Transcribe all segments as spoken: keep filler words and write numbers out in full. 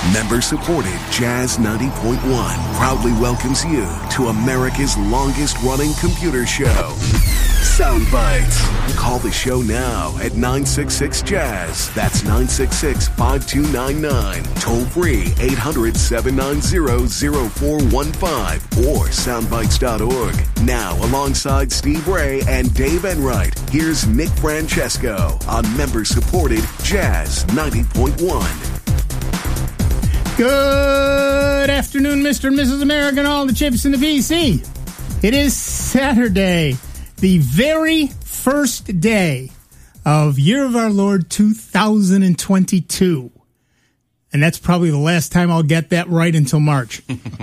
Member-supported Jazz ninety point one proudly welcomes you to America's longest-running computer show, Sound Bites. Call the show now at nine six six Jazz. That's nine six six, five two nine nine. Toll free eight hundred, seven nine zero, zero four one five or soundbites dot org. Now, alongside Steve Ray and Dave Enright, here's Nick Francesco on member-supported Jazz ninety point one. Good afternoon, Mister and Missus America, and all the chips in the P C. It is Saturday, the very first day of Year of Our Lord two thousand twenty-two. And that's probably the last time I'll get that right until March.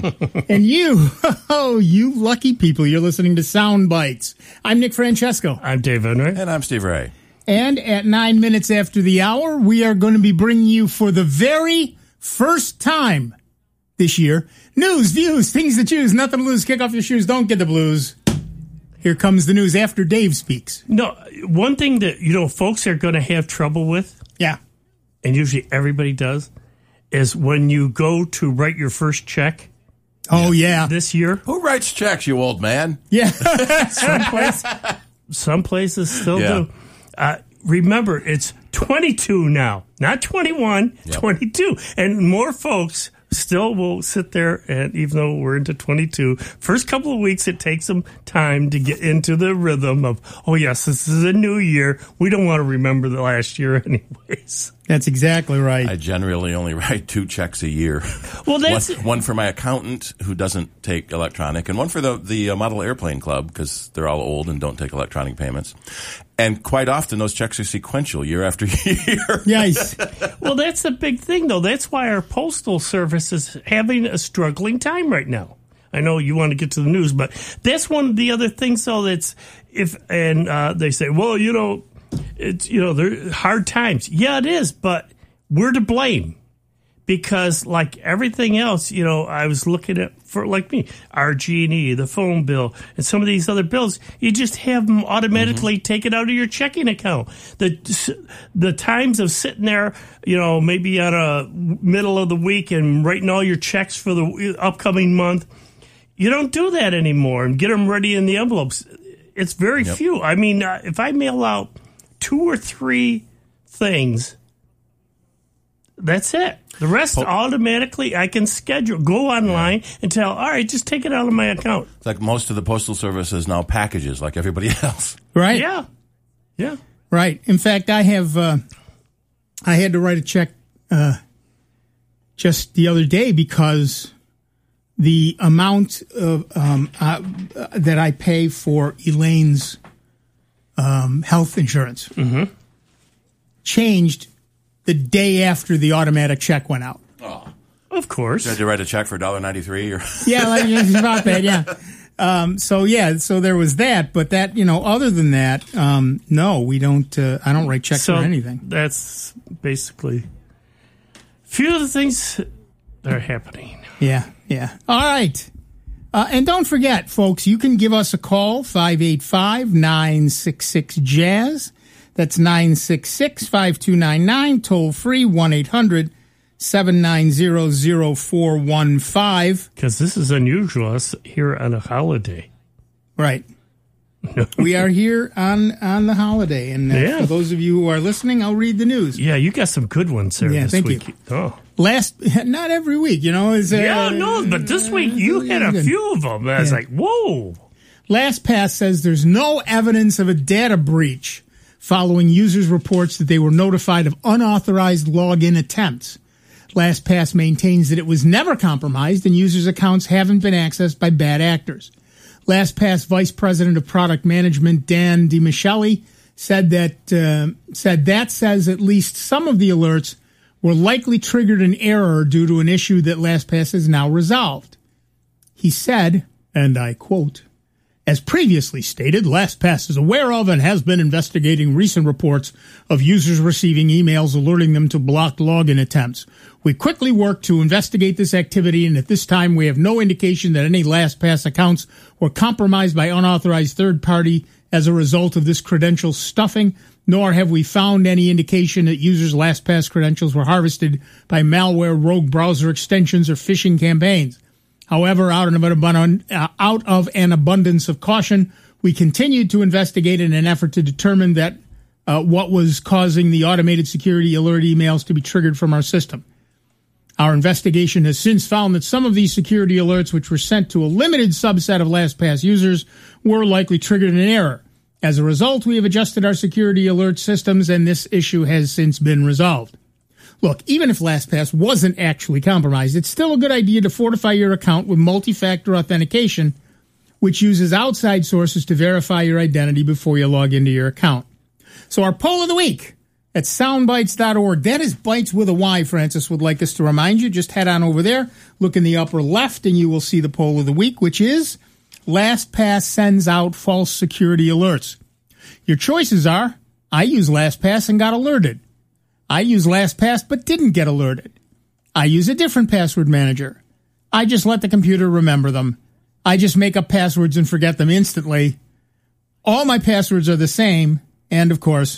And you, oh, you lucky people, you're listening to Sound Bites. I'm Nick Francesco. I'm Dave Enright. And I'm Steve Ray. And at nine minutes after the hour, we are going to be bringing you for the very first time this year, news, views, things to choose, nothing to lose, kick off your shoes, don't get the blues. Here comes the news after Dave speaks. No, one thing that, you know, folks are going to have trouble with, yeah, and usually everybody does, is when you go to write your first check. Oh, yeah. This year. Who writes checks, you old man? Yeah. some, place, some places still yeah. do. Uh, remember, it's twenty-two now, not twenty-one, yep. twenty-two. And more folks still will sit there, and even though we're into twenty-two, first couple of weeks it takes them time to get into the rhythm of, oh, yes, this is a new year. We don't want to remember the last year anyways. That's exactly right. I generally only write two checks a year. Well, that's one, one for my accountant who doesn't take electronic, and one for the the uh, Model Airplane Club because they're all old and don't take electronic payments. And quite often those checks are sequential year after year. Yes. Well, that's the big thing, though. That's why our postal service is having a struggling time right now. I know you want to get to the news, but that's one of the other things, though. That's if and uh, they say, well, you know. It's, you know, they're hard times. Yeah, it is, but we're to blame because, like everything else, you know, I was looking at, for like me, R G and E, the phone bill, and some of these other bills, you just have them automatically mm-hmm. taken out of your checking account. The the times of sitting there, you know, maybe on a middle of the week and writing all your checks for the upcoming month, you don't do that anymore and get them ready in the envelopes. It's very yep. few. I mean, uh, if I mail out two or three things, that's it. The rest po- automatically I can schedule, go online yeah. and tell, all right, just take it out of my account. It's like most of the postal service is now packages like everybody else. Right. Yeah. Yeah. Right. In fact, I have, uh, I had to write a check uh, just the other day because the amount of um, uh, that I pay for Elaine's Um, health insurance mm-hmm. changed the day after the automatic check went out. Oh, of course. You had to write a check for one dollar ninety-three or yeah, like it's about that. Yeah. Um, so yeah, so there was that, but that you know, other than that, um, no, we don't. Uh, I don't write checks so or anything. That's basically a few of the things that are happening. Yeah, yeah. All right. Uh, and don't forget, folks, you can give us a call, five eight five, nine six six, jazz. That's nine six six, five two nine nine, toll free, one eight hundred, seven nine zero, zero four one five. Because this is unusual, us here on a holiday. Right. We are here on, on the holiday. And uh, yeah. for those of you who are listening, I'll read the news. Yeah, you got some good ones there yeah, this thank week. You. Oh. Last, not every week, you know. Is, uh, yeah, no, but this week you had a few of them. I was yeah. like, whoa. LastPass says there's no evidence of a data breach following users' reports that they were notified of unauthorized login attempts. LastPass maintains that it was never compromised and users' accounts haven't been accessed by bad actors. LastPass Vice President of Product Management Dan DiMichele said that uh, said that says at least some of the alerts were likely triggered an error due to an issue that LastPass has now resolved. He said, and I quote, "As previously stated, LastPass is aware of and has been investigating recent reports of users receiving emails alerting them to blocked login attempts. We quickly worked to investigate this activity, and at this time we have no indication that any LastPass accounts were compromised by unauthorized third party as a result of this credential stuffing. nor have we found any indication that users' LastPass credentials were harvested by malware, rogue browser extensions, or phishing campaigns. However, out of an, abundant, uh, out of an abundance of caution, we continued to investigate in an effort to determine that uh, what was causing the automated security alert emails to be triggered from our system. Our investigation has since found that some of these security alerts, which were sent to a limited subset of LastPass users, were likely triggered in error. As a result, we have adjusted our security alert systems, and this issue has since been resolved. Look, even if LastPass wasn't actually compromised, it's still a good idea to fortify your account with multi-factor authentication, which uses outside sources to verify your identity before you log into your account. So our poll of the week at soundbites dot org. That is Bites with a Y, Francis would like us to remind you. Just head on over there, look in the upper left, and you will see the poll of the week, which is LastPass sends out false security alerts. Your choices are, I use LastPass and got alerted. I use LastPass but didn't get alerted. I use a different password manager. I just let the computer remember them. I just make up passwords and forget them instantly. All my passwords are the same. And, of course,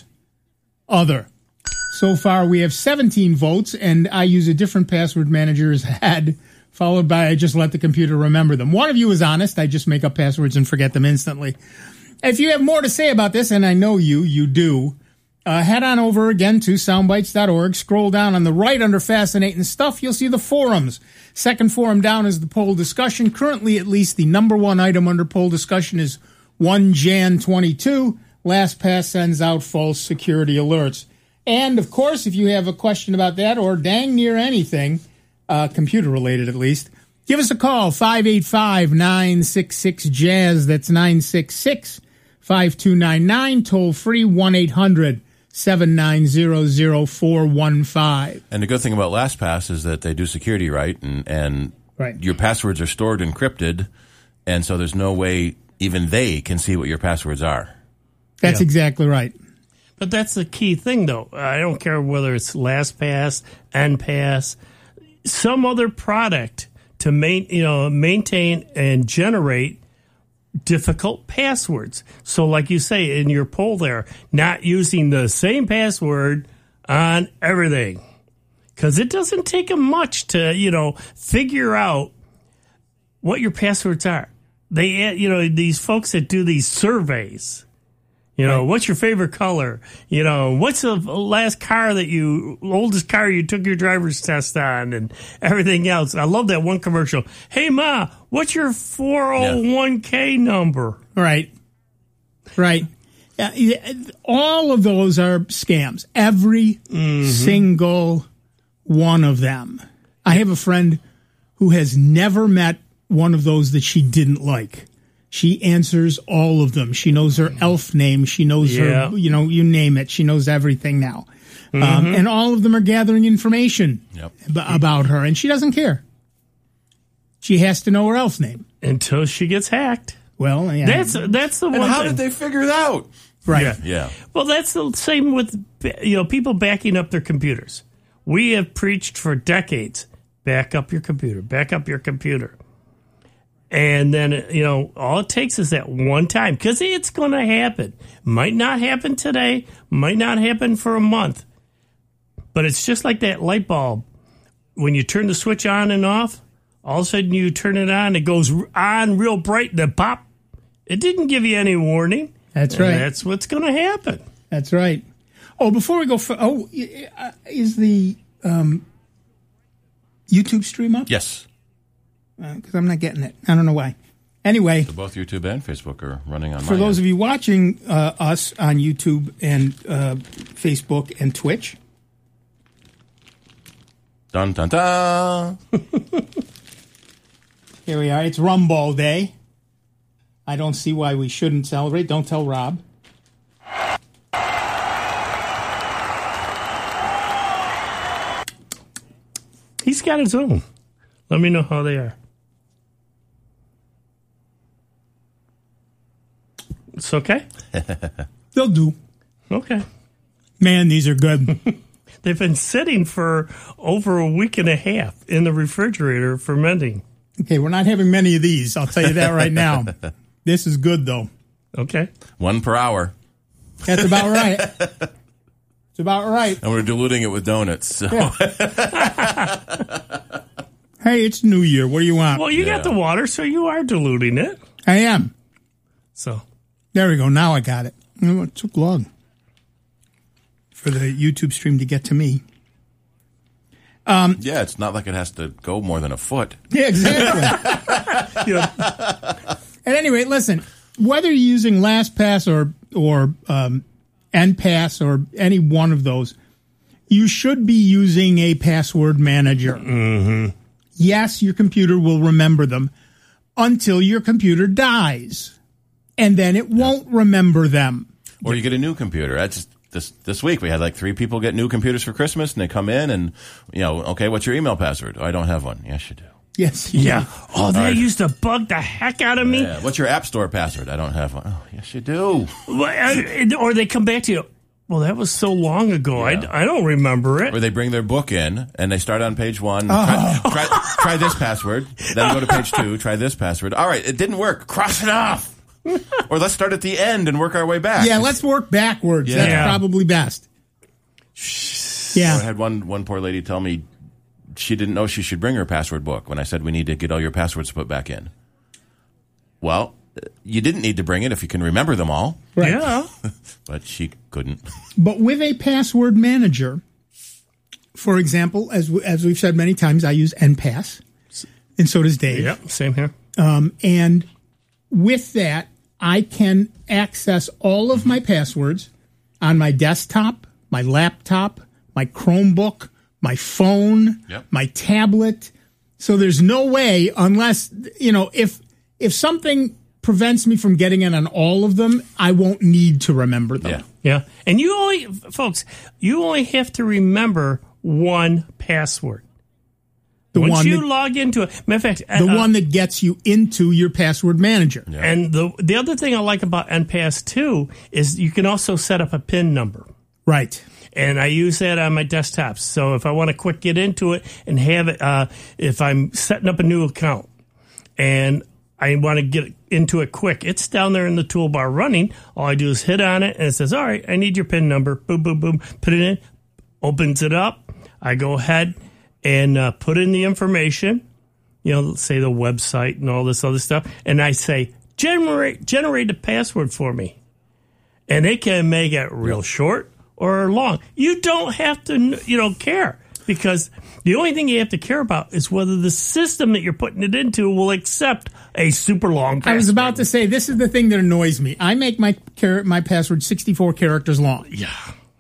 other. So far, we have seventeen votes, and I use a different password manager as had, followed by I just let the computer remember them. One of you is honest. I just make up passwords and forget them instantly. If you have more to say about this, and I know you, you do, Uh, head on over again to soundbites dot org. Scroll down on the right under Fascinating Stuff. You'll see the forums. Second forum down is the poll discussion. Currently, at least, the number one item under poll discussion is one January twenty-two. LastPass sends out false security alerts. And, of course, if you have a question about that or dang near anything, uh, computer-related at least, give us a call, five eight five, nine six six, jazz. That's nine six six, five two nine nine. Toll free, one eight hundred, seven nine zero, zero four one five. And the good thing about LastPass is that they do security right, and, and right. your passwords are stored encrypted, and so there's no way even they can see what your passwords are. That's Yeah. exactly right. But that's the key thing, though. I don't care whether it's LastPass, N Pass, some other product to main, you know, maintain and generate difficult passwords. So like you say in your poll there, not using the same password on everything. Because it doesn't take them much to, you know, figure out what your passwords are. They, you know, these folks that do these surveys, you know, right. What's your favorite color? You know, what's the last car that you, oldest car you took your driver's test on and everything else. I love that one commercial. Hey, Ma, what's your four oh one k number? Right. Right. Uh, all of those are scams. Every mm-hmm. single one of them. I have a friend who has never met one of those that she didn't like. She answers all of them. She knows her elf name. She knows yeah. her, you know, you name it. She knows everything now. Mm-hmm. Um, and all of them are gathering information yep. b- about her. And she doesn't care. She has to know her elf name. Until she gets hacked. Well, yeah. That's, that's the And one how thing. did they figure it out? Right. Yeah. Yeah. Well, that's the same with, you know, people backing up their computers. We have preached for decades, back up your computer, back up your computer. And then, you know, all it takes is that one time, because it's going to happen. Might not happen today, might not happen for a month. But it's just like that light bulb. When you turn the switch on and off, all of a sudden you turn it on, it goes on real bright, then pop. It didn't give you any warning. That's And right. That's what's going to happen. That's right. Oh, before we go, for, oh, is the um, YouTube stream up? Yes. Because uh, I'm not getting it. I don't know why. Anyway. So both YouTube and Facebook are running on For my those end. of you watching uh, us on YouTube and uh, Facebook and Twitch. Dun, dun, dun. Here we are. It's Rumball Day. I don't see why we shouldn't celebrate. Don't tell Rob. He's got his own. Let me know how they are. It's okay? They'll do. Okay. Man, these are good. They've been sitting for over a week and a half in the refrigerator fermenting. Okay, we're not having many of these. I'll tell you that right now. This is good, though. Okay. One per hour. That's about right. It's about right. And we're diluting it with donuts. So. Yeah. Hey, it's New Year. What do you want? Well, you Yeah. got the water, so you are diluting it. I am. So There we go. Now I got it. Oh, it took long for the YouTube stream to get to me. Yeah, it's not like it has to go more than a foot. Yeah, exactly. yeah. At any rate, listen, whether you're using LastPass or or um, NPass or any one of those, you should be using a password manager. Mm-hmm. Yes, your computer will remember them until your computer dies, and then it won't remember them. Or you get a new computer. That's this this week we had like three people get new computers for Christmas, and they come in and, you know, okay, what's your email password? Oh, I don't have one. Yes, you do. Yes. Yeah. Oh, that right. used to bug the heck out of me. Yeah. What's your App Store password? I don't have one. Oh, yes, you do. Well, uh, Or they come back to you. Well, that was so long ago. Yeah. I, I don't remember it. Or they bring their book in and they start on page one. Try, try, try this password. Then go to page two. Try this password. All right, it didn't work. Cross it off. Or let's start at the end and work our way back. Yeah, let's work backwards. Yeah. That's Yeah. probably best. I Yeah. had one one poor lady tell me she didn't know she should bring her password book when I said we need to get all your passwords put back in. Well, you didn't need to bring it if you can remember them all, Right. Yeah. but she couldn't. But with a password manager, for example, as we, as we've said many times, I use NPass, and so does Dave. Yep. Same here. Um, and with that, I can access all of my passwords on my desktop, my laptop, my Chromebook, my phone, Yep. my tablet. So there's no way, unless, you know, if if something prevents me from getting in on all of them, I won't need to remember them. Yeah. Yeah. And you only, folks, you only have to remember one password. The Once one you that, log into it, matter of fact, the uh, one that gets you into your password manager. and the the other thing I like about NPass too is you can also set up a PIN number. Right. And I use that on my desktops. So if I want to quick get into it and have it, uh, if I'm setting up a new account and I want to get into it quick, it's down there in the toolbar running. All I do is hit on it and it says, all right, I need your PIN number. Boom, boom, boom. Put it in, opens it up. I go ahead and uh, put in the information, you know, say the website and all this other stuff. And I say, generate, generate a password for me. And it can make it real short or long. You don't have to, you know, care, because the only thing you have to care about is whether the system that you're putting it into will accept a super long password. I was about to say, this is the thing that annoys me. I make my char- my password sixty-four characters long. Yeah.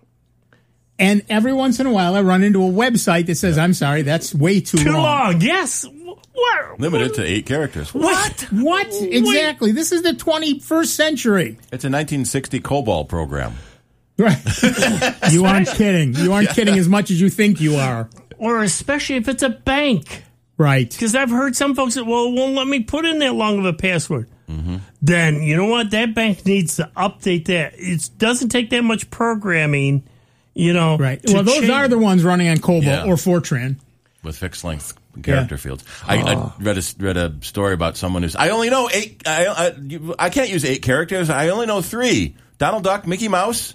And every once in a while, I run into a website that says, I'm sorry, that's way too, Too long. long. Yes. What? Limited to eight characters. What? What? Exactly. This is the twenty-first century. It's a nineteen sixty COBOL program. Right. You aren't kidding. You aren't kidding as much as you think you are. Or especially if it's a bank. Right. Because I've heard some folks say, well, it won't let me put in that long of a password. Mm-hmm. Then, you know what? That bank needs to update that. It doesn't take that much programming, you know. Right. to Well, those change- are the ones running on Cobol Yeah. or Fortran. With fixed length character Yeah. fields. I, I read a read a story about someone who's I only know eight. I I, you- I can't use eight characters. I only know three. Donald Duck, Mickey Mouse.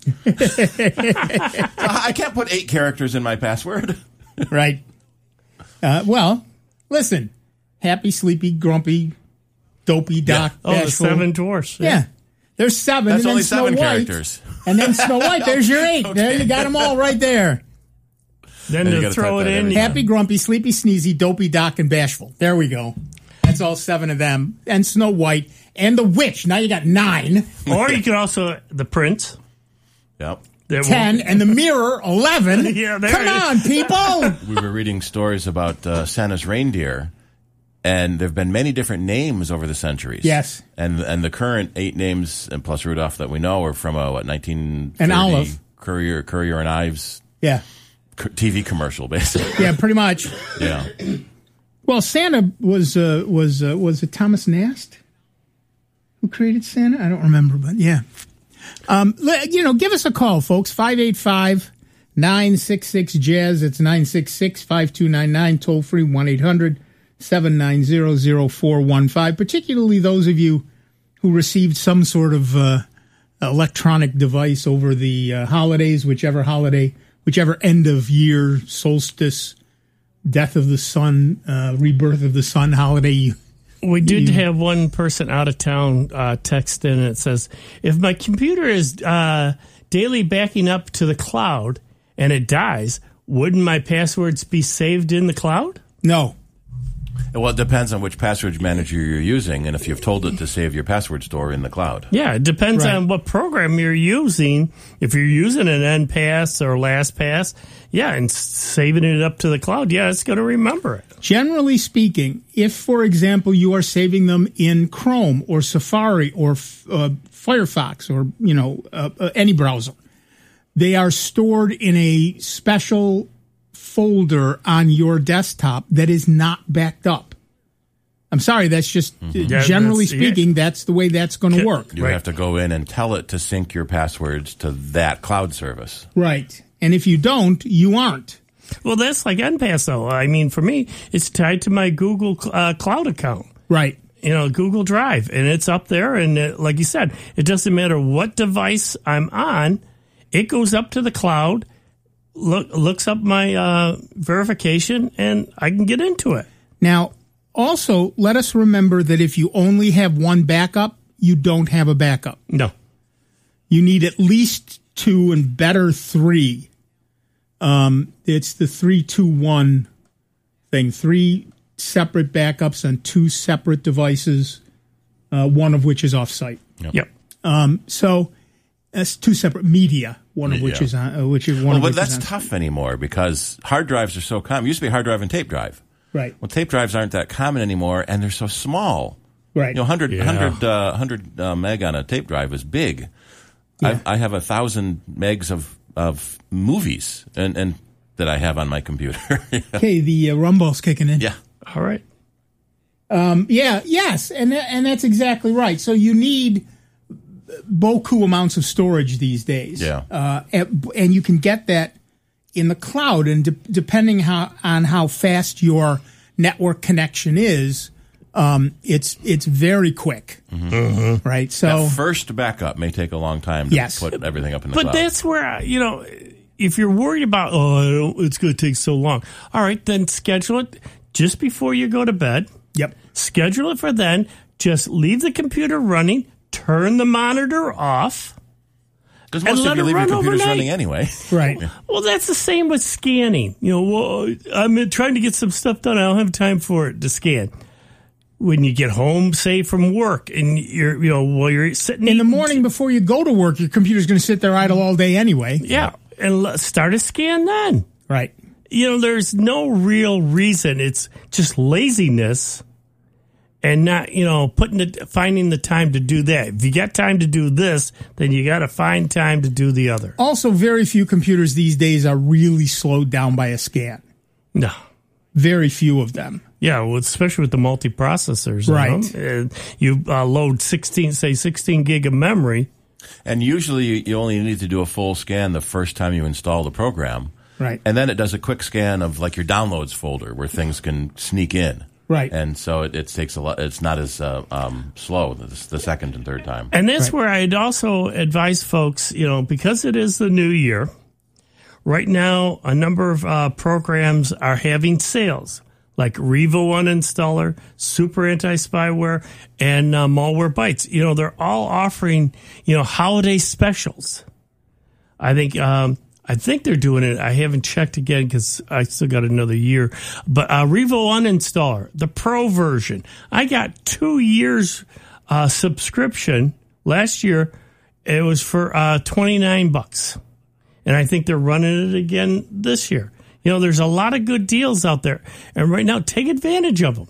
I can't put eight characters in my password. Right. Uh, well, listen. Happy, sleepy, grumpy, dopey, doc, Oh, the bashful. seven dwarfs. Yeah. There's seven. That's and then only Snow seven White. characters. And then Snow White. There's your eight. There, you got them all right there. Then Then you to gotta throw type it that in. every you- Happy, grumpy, sleepy, sneezy, dopey, doc, and bashful. There we go. That's all seven of them. And Snow White. And the witch. Now you got nine. Or you can also, the prince. Yep. That Ten. And the mirror, eleven. Yeah, there Come it is. on, people. We were reading stories about uh, Santa's reindeer, and there have been many different names over the centuries. Yes. And and the current eight names, and plus Rudolph that we know, are from a what nineteen thirty An olive. Courier Courier and Ives Yeah. co- T V commercial, basically. Yeah, pretty much. Yeah. Well, Santa was uh, was uh, was it Thomas Nast who created Santa? I don't remember, but yeah. Um, le- you know, give us a call, folks. five eight five, nine six six, jazz. It's nine six six, five two nine nine. Toll free one eight hundred, seven nine zero, zero four one five. Particularly those of you who received some sort of uh, electronic device over the uh, holidays, whichever holiday, whichever end of year, solstice, death of the sun, uh, rebirth of the sun holiday. You, we did you, have one person out of town uh, text in, and it says, if my computer is uh, daily backing up to the cloud and it dies, wouldn't my passwords be saved in the cloud? No. Well, it depends on which password manager you're using and if you've told it to save your password store in the cloud. Yeah, it depends Right. on what program you're using. If you're using an N Pass or LastPass, yeah, and saving it up to the cloud, yeah, it's going to remember it. Generally speaking, if, for example, you are saving them in Chrome or Safari or uh, Firefox or, you know, uh, uh, any browser, they are stored in a special folder on your desktop that is not backed up. I'm sorry, that's just, Yeah, generally that's- yeah. speaking, that's the way that's going to work. You have to go in and tell it to sync your passwords to that cloud service. Right. And if you don't, you aren't. Well, that's like N Pass, though. I mean, for me, it's tied to my Google uh, Cloud account. Right. You know, Google Drive, and it's up there. And it, like you said, it doesn't matter what device I'm on, it goes up to the cloud, look, looks up my uh, verification, and I can get into it. Now, also, let us remember that if you only have one backup, you don't have a backup. No. You need at least two and better three. Um, it's the three two one thing. Three separate backups on two separate devices, uh, one of which is off-site. Yep. Yep. Um, so that's two separate media, one of which Yeah. is on, uh, which is one Well, of but which that's is on. tough anymore because hard drives are so common. It used to be hard drive and tape drive. Right. Well, tape drives aren't that common anymore, and they're so small. Right. You know, one hundred, Yeah. one hundred, uh, one hundred uh, meg on a tape drive is big. Yeah. I, I have a thousand megs of, of movies and, and that I have on my computer. Okay, the uh, rumble's kicking in. Yeah. All right. Um, yeah, yes, and that, and that's exactly right. So you need beaucoup amounts of storage these days. Yeah. Uh, and, and you can get that in the cloud, and de- depending how, on how fast your network connection is, um, it's it's very quick, Mm-hmm. right? So That first backup may take a long time to Yes. put everything up in the But cloud. that's where, I- you know, if you're worried about, oh, I don't, it's going to take so long. All right, then schedule it just before you go to bed. yep, Schedule it for then. Just leave the computer running. Turn the monitor off. Because and most let of you it leave your run computers overnight. running anyway. right. Well, that's the same with scanning. You know, well, I'm trying to get some stuff done. I don't have time for it to scan. When you get home, say from work, and you're, you know, while you're sitting In the eating- morning before you go to work, your computer's going to sit there idle all day anyway. yeah, and let- start a scan then. Right. You know, there's no real reason. It's just laziness and not, you know, putting it, finding the time to do that. If you got time to do this, then you got to find time to do the other. Also, very few computers these days are really slowed down by a scan. No. Very few of them. Yeah, well, especially with the multiprocessors. you Right. know. Uh, You uh, load sixteen, say sixteen gig of memory. And usually you- you only need to do a full scan the first time you install the program. Right. And then it does a quick scan of like your downloads folder where things can sneak in. Right. And so it, it takes a lot, it's not as uh, um, slow the, the second and third time. And that's Right. where I'd also advise folks, you know, because it is the new year, right now a number of uh, programs are having sales, like Revo Uninstaller, Super Anti-Spyware, and uh, Malware Bytes. You know, they're all offering, you know, holiday specials. I think um, I think they're doing it. I haven't checked again because I still got another year. But uh, Revo Uninstaller, the Pro version, I got two years uh, subscription last year. It was for uh, twenty-nine bucks, and I think they're running it again this year. You know, there's a lot of good deals out there, and right now, take advantage of them.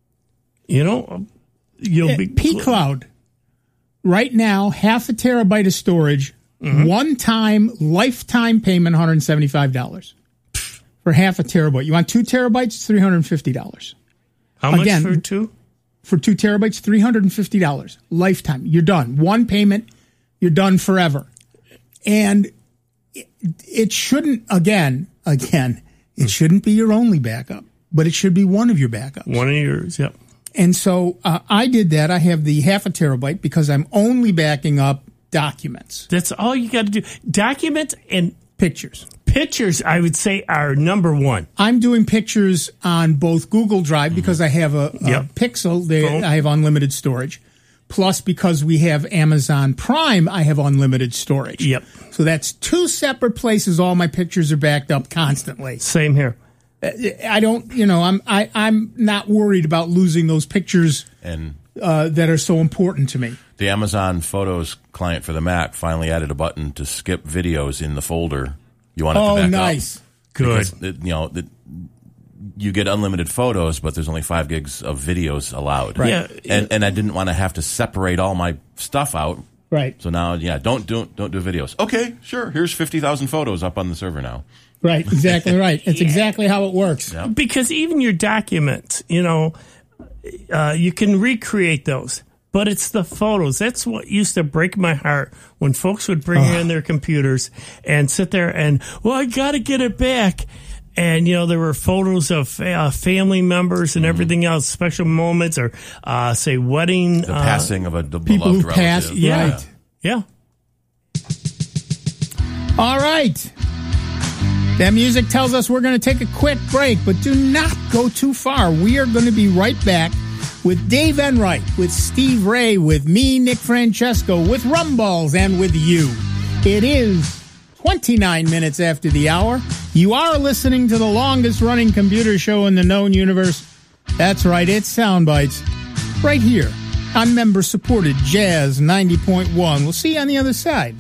You know, you'll be P Cloud, right now, half a terabyte of storage, Mm-hmm. one time, lifetime payment, one hundred seventy-five dollars for half a terabyte. You want two terabytes, three hundred fifty dollars. How much Again, for two? For two terabytes, three hundred fifty dollars. Lifetime. You're done. One payment, you're done forever. And it, it shouldn't, again, again, it shouldn't be your only backup, but it should be one of your backups. One of yours, yep. And so uh, I did that. I have the half a terabyte because I'm only backing up documents. That's all you got to do. Documents and Pictures. pictures, I would say, are number one. I'm doing pictures on both Google Drive because I have a, a Yep. Pixel. They, Phone. I have unlimited storage. Plus, because we have Amazon Prime, I have unlimited storage. Yep. So that's two separate places. All my pictures are backed up constantly. Same here. I don't, you know, I'm I, I'm not worried about losing those pictures And uh, that are so important to me. the Amazon Photos client for the Mac finally added a button to skip videos in the folder you want it Oh, to back nice. up. Good. Because, it, you know, the, you get unlimited photos, but there's only five gigs of videos allowed. Right. Yeah. And and I didn't want to have to separate all my stuff out. Right. So now, yeah, don't do don't do videos. Okay, sure. Here's fifty thousand photos up on the server now. Right. Exactly right. It's exactly how it works. Yeah. Because even your documents, you know, uh, you can recreate those. But it's the photos. That's what used to break my heart when folks would bring in their computers and sit there and, well, I got to get it back. And, you know, there were photos of uh, family members and everything else, special moments or, uh, say, wedding. The uh, passing of a d- People beloved who passed. relative. Yeah. Right. Yeah. All right. That music tells us we're going to take a quick break, but do not go too far. We are going to be right back with Dave Enright, with Steve Ray, with me, Nick Francesco, with Rumballs, and with you. It is twenty-nine minutes after the hour. You are listening to the longest-running computer show in the known universe. That's right, it's Soundbites, right here on member-supported Jazz ninety point one. We'll see you on the other side.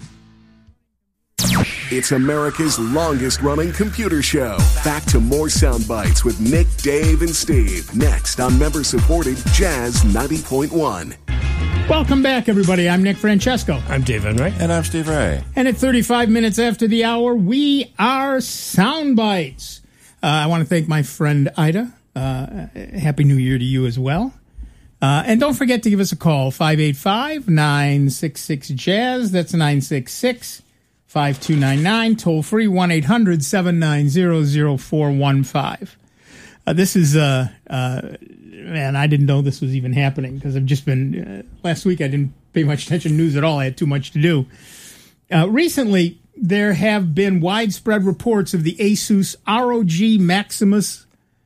It's America's longest-running computer show. Back to more Sound Bites with Nick, Dave, and Steve. Next on member-supported Jazz ninety point one. Welcome back, everybody. I'm Nick Francesco. I'm Dave Enright. And I'm Steve Ray. And at thirty-five minutes after the hour, we are Sound Bites. Uh, I want to thank my friend Ida. Uh, Happy New Year to you as well. Uh, and don't forget to give us a call, five eight five, nine six six, jazz. That's nine six six, five two nine nine. Toll free, one eight hundred, seven nine zero, zero four one five. Uh, this is, uh, uh, man, I didn't know this was even happening because I've just been, uh, last week I didn't pay much attention to news at all. I had too much to do. Uh, recently, there have been widespread reports of the ASUS R O G Maximus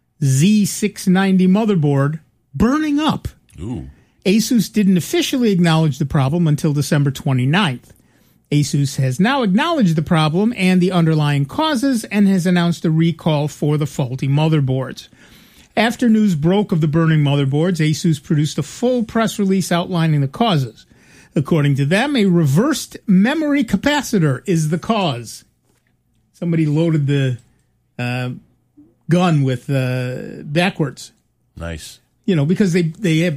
Z six ninety motherboard burning up. Ooh. ASUS didn't officially acknowledge the problem until December twenty-ninth. ASUS has now acknowledged the problem and the underlying causes and has announced a recall for the faulty motherboards. After news broke of the burning motherboards, ASUS produced a full press release outlining the causes. According to them, a reversed memory capacitor is the cause. Somebody loaded the uh, gun with uh, backwards. Nice. You know, because they, they have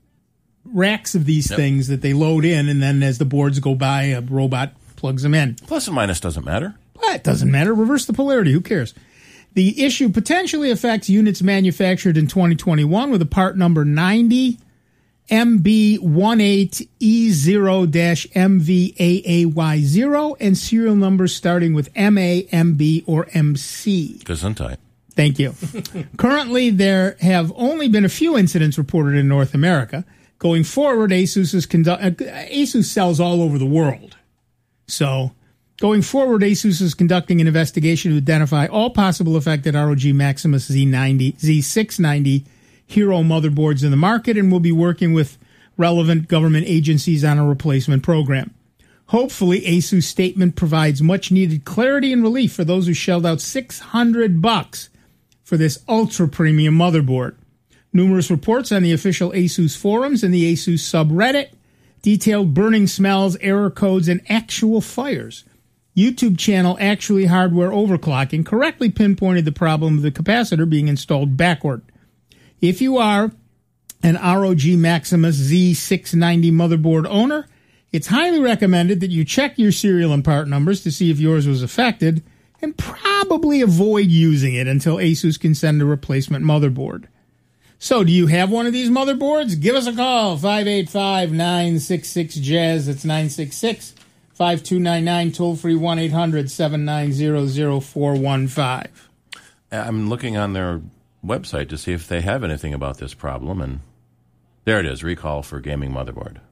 racks of these Yep. things that they load in, and then as the boards go by, a robot plugs them in. Plus and minus doesn't matter. Well, it doesn't matter. Reverse the polarity. Who cares? The issue potentially affects units manufactured in twenty twenty-one with a part number ninety M B eighteen E zero M V A A Y zero and serial numbers starting with M A, M B, or M C. Gesundheit. Thank you. Currently, there have only been a few incidents reported in North America. Going forward, ASUS is conduct- uh, ASUS sells all over the world. So, going forward, ASUS is conducting an investigation to identify all possible affected R O G Maximus Z ninety, Z six ninety Hero motherboards in the market and will be working with relevant government agencies on a replacement program. Hopefully, ASUS statement provides much needed clarity and relief for those who shelled out six hundred bucks for this ultra premium motherboard. Numerous reports on the official ASUS forums and the ASUS subreddit detailed burning smells, error codes, and actual fires. YouTube channel Actually Hardware Overclocking correctly pinpointed the problem of the capacitor being installed backward. If you are an R O G Maximus Z six ninety motherboard owner, it's highly recommended that you check your serial and part numbers to see if yours was affected and probably avoid using it until ASUS can send a replacement motherboard. So, do you have one of these motherboards? Give us a call, five eight five, nine six six, jazz. That's nine six six, five two nine nine, toll free one eight hundred, seven nine zero, zero four one five. I'm looking on their website to see if they have anything about this problem, and there it is, recall for gaming motherboard.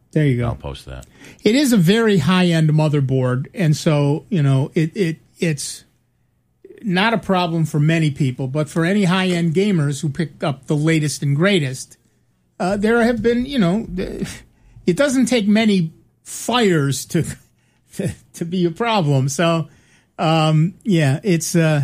There you go. I'll post that. It is a very high-end motherboard, and so, you know, it, it it's not a problem for many people, but for any high-end gamers who pick up the latest and greatest, uh, there have been, you know, it doesn't take many fires to to, to be a problem. So, um, yeah, it's uh,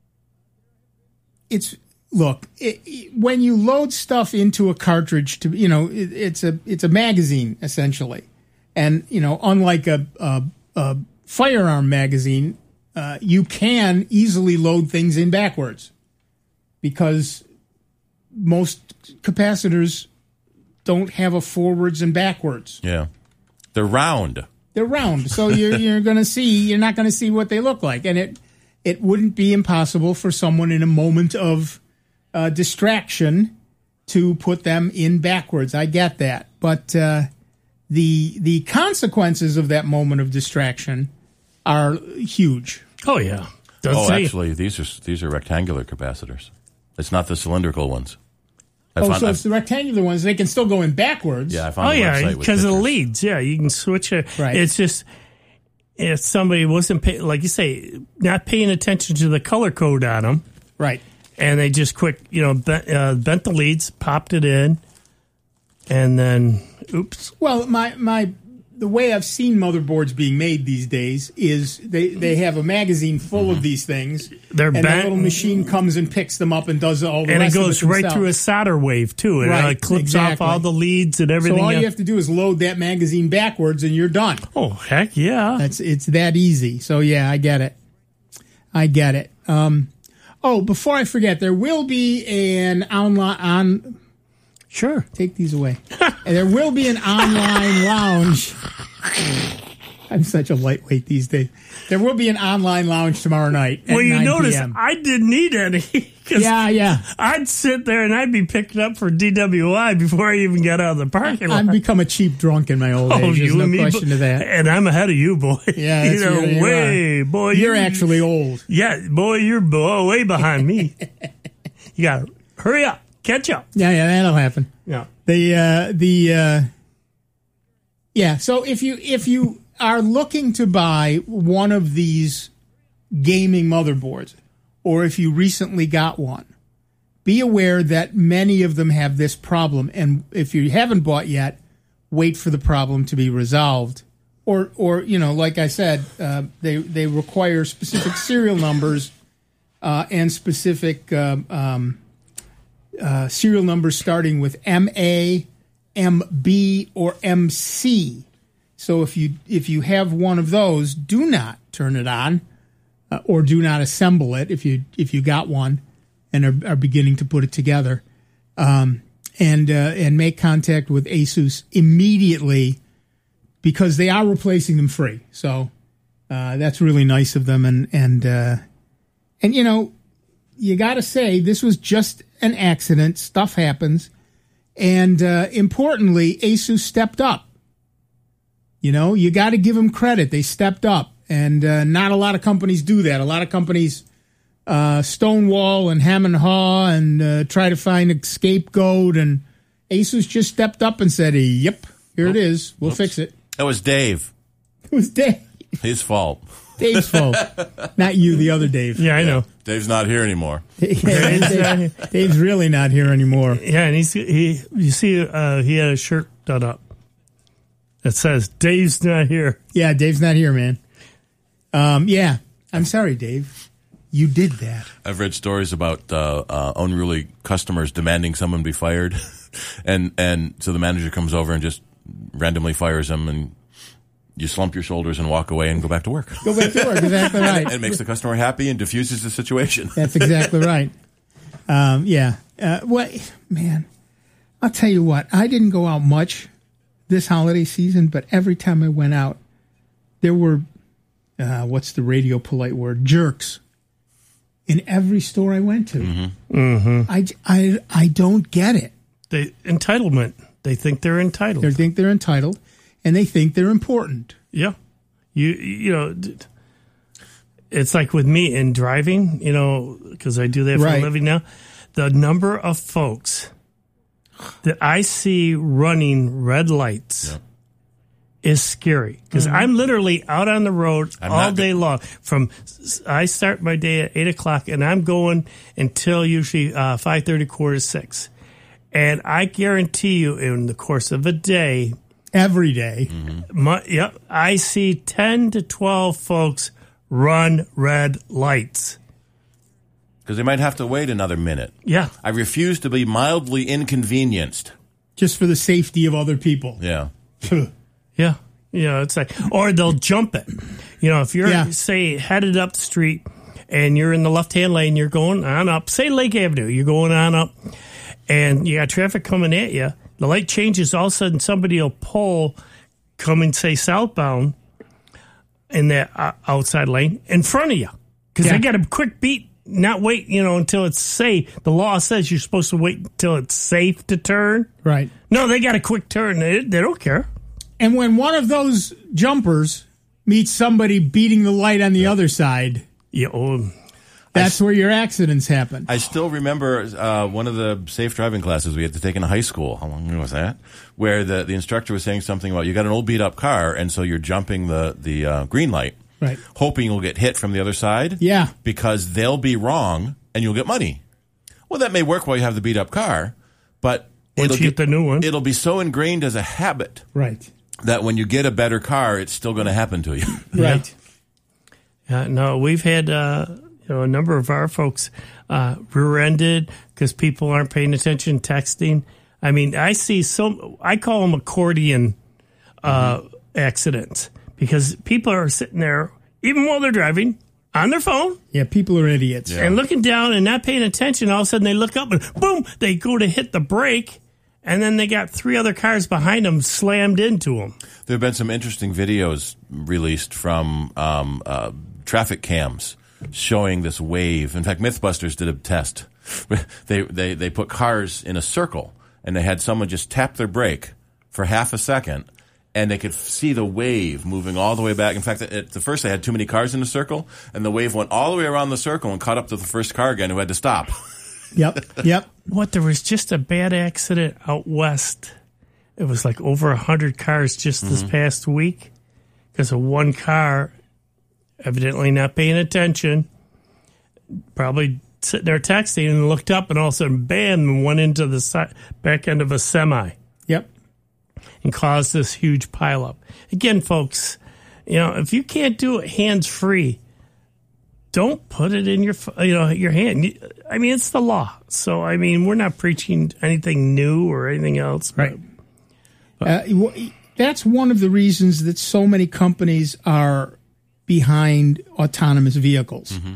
it's look it, it, when you load stuff into a cartridge, to you know, it, it's a it's a magazine essentially, and you know, unlike a, a, a firearm magazine, uh, you can easily load things in backwards because most capacitors don't have a forwards and backwards. Yeah, they're round. They're round, so you're you're going to see you're not going to see what they look like, and it it wouldn't be impossible for someone in a moment of uh, distraction to put them in backwards. I get that, but uh, the the consequences of that moment of distraction are huge. Oh yeah. Does oh, say- actually, these are these are rectangular capacitors. It's not the cylindrical ones. I Oh, found- so I- it's the rectangular ones. They can still go in backwards. yeah, I found Oh the yeah, website with because of the pictures. leads. Yeah, you can switch it. Right. It's just if somebody wasn't pay, like you say, not paying attention to the color code on them, Right. and they just quick, you know, bent, uh, bent the leads, popped it in, and then oops. Well, my my the way I've seen motherboards being made these days is they, they have a magazine full Mm-hmm. of these things. They're and the bent, little machine comes and picks them up and does all the and it rest goes of it right themselves. through a solder wave too. It Right, uh, clips exactly. off all the leads and everything. So all else. you have to do is load that magazine backwards and you're done. oh heck yeah! That's it's that easy. So yeah, I get it. I get it. Um, oh, before I forget, there will be an online on. Sure. Take these away. There will be an online lounge. I'm such a lightweight these days. There will be an online lounge tomorrow night at Well, you nine notice p.m. I didn't need any. 'Cause Yeah, yeah. I'd sit there and I'd be picking up for D W I before I even got out of the parking lot. I've become a cheap drunk in my old Oh, age. There's you no and me, question bo- of that. And I'm ahead of you, boy. Yeah, you that's know, really- you way, boy. You're you- actually old. yeah, boy. You're bo- way behind me. You got to hurry up, catch up. Yeah, yeah, that'll happen. Yeah. The uh, the uh, yeah. So if you if you are looking to buy one of these gaming motherboards, or if you recently got one, be aware that many of them have this problem. And if you haven't bought yet, wait for the problem to be resolved. Or or you know, like I said, uh, they they require specific serial numbers uh, and specific. Um, um, Uh, serial numbers starting with M A, M B, or M C. So if you if you have one of those, do not turn it on, uh, or do not assemble it if you if you got one and are, are beginning to put it together, um, and uh, and make contact with ASUS immediately because they are replacing them free. So uh, that's really nice of them, and and uh, and you know. You got to say, this was just an accident. Stuff happens. And uh, importantly, ASUS stepped up. You know, you got to give them credit. They stepped up. And uh, not a lot of companies do that. A lot of companies uh, stonewall and ham and haw and uh, try to find a scapegoat. And ASUS just stepped up and said, yep, here it is. We'll Oops. fix it. That was Dave. It was Dave. His fault. Dave's fault. Not you, the other Dave. Yeah, I know. Dave's not here anymore. Yeah, Dave- Dave's really not here anymore. Yeah, and he's he. You see, uh, he had a shirt done up that says "Dave's not here." Yeah, Dave's not here, man. Um, yeah, I'm sorry, Dave. You did that. I've read stories about uh, uh, unruly customers demanding someone be fired, and and so the manager comes over and just randomly fires them, and you slump your shoulders and walk away and go back to work. Go back to work. Exactly right. It makes the customer happy and diffuses the situation. That's exactly right. Um, yeah. Uh, what, man, I'll tell you what. I didn't go out much this holiday season, but every time I went out, there were, uh, what's the radio polite word? Jerks in every store I went to. Mm-hmm. Mm-hmm. I, I, I don't get it. They entitlement. They think they're entitled. They think they're entitled, and they think they're important. Yeah, you you know, it's like with me in driving. You know, because I do that for Right. a living now. The number of folks that I see running red lights Yeah. is scary because mm-hmm. I'm literally out on the road I'm all day go- long. From I start my day at eight o'clock and I'm going until usually uh, five thirty, quarter to six. And I guarantee you, in the course of a day, every day, mm-hmm. my, yep, I see ten to twelve folks run red lights. Because they might have to wait another minute. Yeah. I refuse to be mildly inconvenienced. Just for the safety of other people. Yeah. Yeah. You know, it's like, or they'll jump it. You know, if you're, yeah. say, headed up the street and you're in the left-hand lane, you're going on up, say Lake Avenue, you're going on up. And you got traffic coming at you. The light changes. All of a sudden, somebody will pull, coming, say, southbound in that uh, outside lane in front of you. Because yeah. they got a quick beat, not wait, you know, until it's safe. The law says you're supposed to wait until it's safe to turn. Right. No, they got a quick turn. They, they don't care. And when one of those jumpers meets somebody beating the light on the yeah. other side... Yeah, oh, That's where your accidents happen. I still remember uh, one of the safe driving classes we had to take in high school. How long ago was that? Where the, the instructor was saying something about you got an old beat up car, and so you're jumping the the uh, green light, right? Hoping you'll get hit from the other side. Yeah, because they'll be wrong and you'll get money. Well, that may work while you have the beat up car, but once it'll you get the new one, it'll be so ingrained as a habit, right? That when you get a better car, it's still going to happen to you, right? Yeah. Uh, no, we've had. Uh, You know, a number of our folks uh, rear-ended because people aren't paying attention, texting. I mean, I see so I call them accordion uh, mm-hmm. accidents because people are sitting there, even while they're driving, on their phone. Yeah, people are idiots. Yeah. And looking down and not paying attention. All of a sudden, they look up and boom, they go to hit the brake. And then they got three other cars behind them slammed into them. There have been some interesting videos released from um, uh, traffic cams showing this wave. In fact, Mythbusters did a test. They, they they put cars in a circle, and they had someone just tap their brake for half a second, and they could see the wave moving all the way back. In fact, at the first they had too many cars in the circle, and the wave went all the way around the circle and caught up to the first car again who had to stop. Yep, yep. What, there was just a bad accident out west. It was like over one hundred cars just mm-hmm. this past week because of one car evidently not paying attention, probably sitting there texting and looked up and all of a sudden, bam, went into the si- back end of a semi. Yep. And caused this huge pileup. Again, folks, you know, if you can't do it hands-free, don't put it in your, you know, your hand. I mean, it's the law. So, I mean, we're not preaching anything new or anything else. But, right. But. Uh, that's one of the reasons that so many companies are behind autonomous vehicles mm-hmm.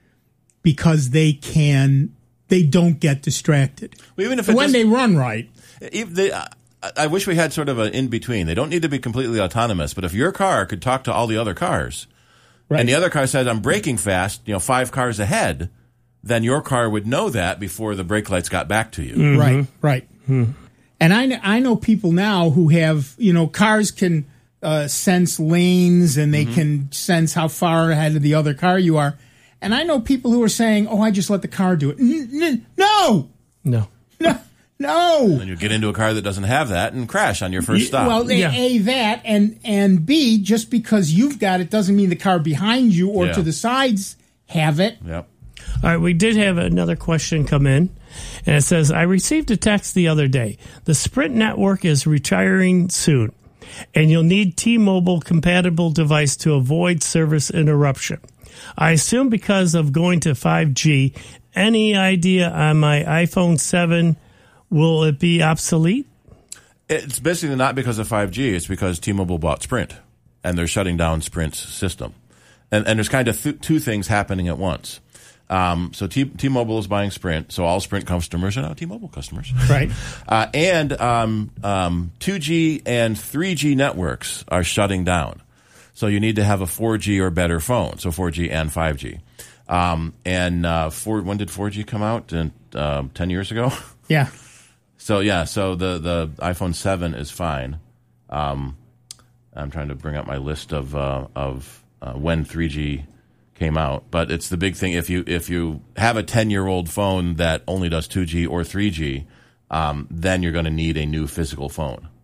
because they can, they don't get distracted. Well, even if when just, they run right. If they, I, I wish we had sort of an in-between. They don't need to be completely autonomous, but if your car could talk to all the other cars, right. and the other car says, I'm braking fast, you know, five cars ahead, then your car would know that before the brake lights got back to you. Mm-hmm. Right, right. Mm-hmm. And I, I know people now who have, you know, cars can uh, sense lanes and they mm-hmm. can sense how far ahead of the other car you are. And I know people who are saying, oh, I just let the car do it. N- n- no! No. No. No. Then you get into a car that doesn't have that and crash on your first stop. Well, yeah. A, that, and, and B, just because you've got it doesn't mean the car behind you or yeah. to the sides have it. Yep. All right, we did have another question come in, and it says, I received a text the other day. The Sprint network is retiring soon, and you'll need T-Mobile compatible device to avoid service interruption. I assume because of going to five G, any idea on my iPhone seven, will it be obsolete? It's basically not because of five G. It's because T-Mobile bought Sprint, and they're shutting down Sprint's system. And, and there's kind of th- two things happening at once. Um, so T- T-Mobile is buying Sprint, so all Sprint customers are now T-Mobile customers. Right. uh, and um, um, two G and three G networks are shutting down. So you need to have a four G or better phone, so four G and five G. Um, and uh, four, when did four G come out? And, uh, ten years ago? Yeah. So, yeah, so the, the iPhone seven is fine. Um, I'm trying to bring up my list of uh, of uh, when three G came out, but it's the big thing. If you if you have a ten-year-old phone that only does two G or three G, um, then you're going to need a new physical phone.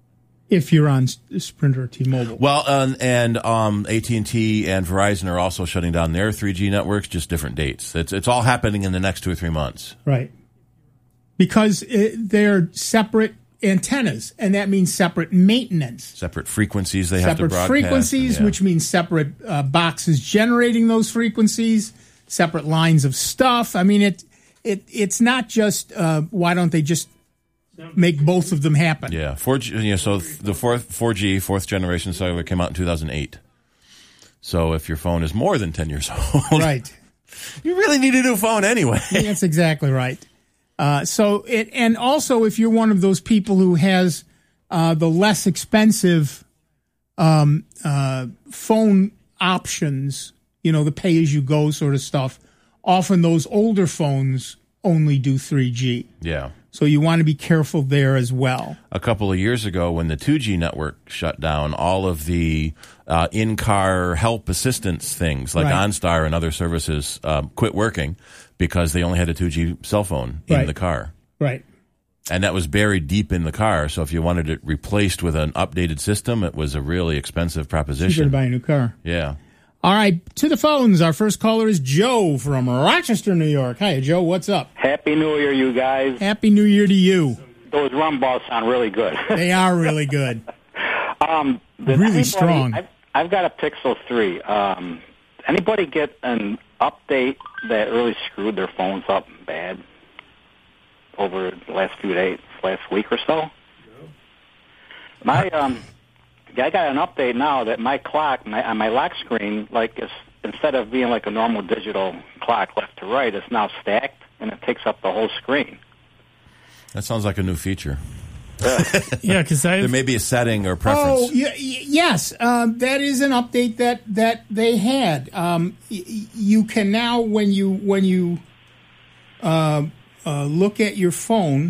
If you're on Sprint or T-Mobile. Well, uh, and um, A T and T and Verizon are also shutting down their three G networks, just different dates. It's it's all happening in the next two or three months. Right. Because it, they're separate antennas, and that means separate maintenance. Separate frequencies they have to Separate broadcast. frequencies, yeah. which means separate uh, boxes generating those frequencies, separate lines of stuff. I mean, it it it's not just, uh, why don't they just make both of them happen? Yeah, four G. You know, so the fourth four G, fourth generation cellular, came out in two thousand eight. So if your phone is more than ten years old, Right, you really need a new phone anyway. that's exactly right. Uh, so it, and also if you're one of those people who has uh, the less expensive um, uh, phone options, you know, the pay-as-you-go sort of stuff, often those older phones only do three G. Yeah. So you want to be careful there as well. A couple of years ago, when the two G network shut down, all of the uh, in-car help assistance things like Right. OnStar and other services um, quit working because they only had a two G cell phone in Right. the car. Right. And that was buried deep in the car. So if you wanted it replaced with an updated system, it was a really expensive Cheaper to proposition. buy a new car. Yeah. All right, to the phones. Our first caller is Joe from Rochester, New York. Hi, Joe. What's up? Happy New Year, you guys. Happy New Year to you. Those rum balls sound really good. They are really good. um, does Really anybody- strong. I've, I've got a Pixel three. Um, anybody get an update that really screwed their phones up bad over the last few days, last week or so? No. My, um, I got an update now that my clock my, on my lock screen, like, is, instead of being like a normal digital clock left to right, it's now stacked, and it takes up the whole screen. That sounds like a new feature. Yeah, because I There may be a setting or preference. Oh, y- y- yes. Um, that is an update that, that they had. Um, y- you can now, when you when you uh, uh, look at your phone,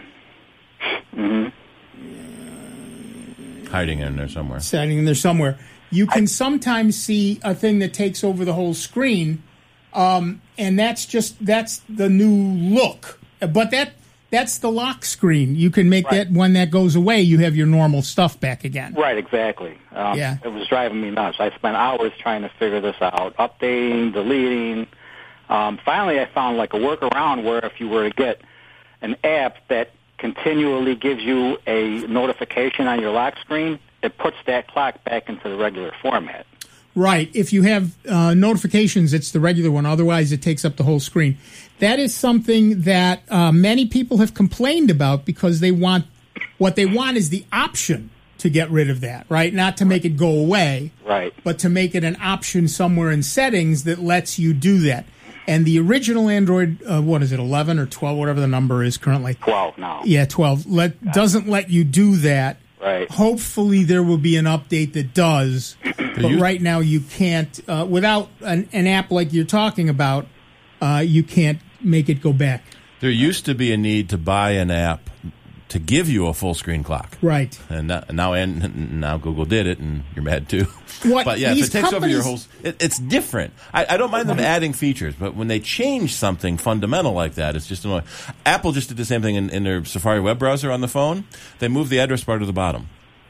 Hiding in there somewhere. setting in there somewhere, you can sometimes see a thing that takes over the whole screen, um, and that's just that's the new look. But that that's the lock screen. You can make Right. that when that goes away, you have your normal stuff back again. Right, exactly. Um, Yeah. It was driving me nuts. I spent hours trying to figure this out, updating, deleting. Um, finally, I found like a workaround where if you were to get an app that continually gives you a notification on your lock screen, it puts that clock back into the regular format. Right. If you have uh, notifications, it's the regular one. Otherwise, it takes up the whole screen. That is something that uh, many people have complained about because they want what they want is the option to get rid of that, right? Not to make it go away, Right. but to make it an option somewhere in settings that lets you do that. And the original Android, uh, what is it, eleven or twelve, whatever the number is currently. twelve now. Yeah, twelve. Let, doesn't let you do that. Right. Hopefully there will be an update that does. But you- right now you can't, uh, without an, an app like you're talking about, uh, you can't make it go back. There used to be a need to buy an app to give you a full screen clock. Right. And now, now, and now Google did it, and you're mad too. What But yeah, if these it takes over your whole, companies- it, it's different. I, I don't mind them adding features, but when they change something fundamental like that, it's just annoying. Apple just did the same thing in, in their Safari web browser on the phone. They moved the address bar to the bottom,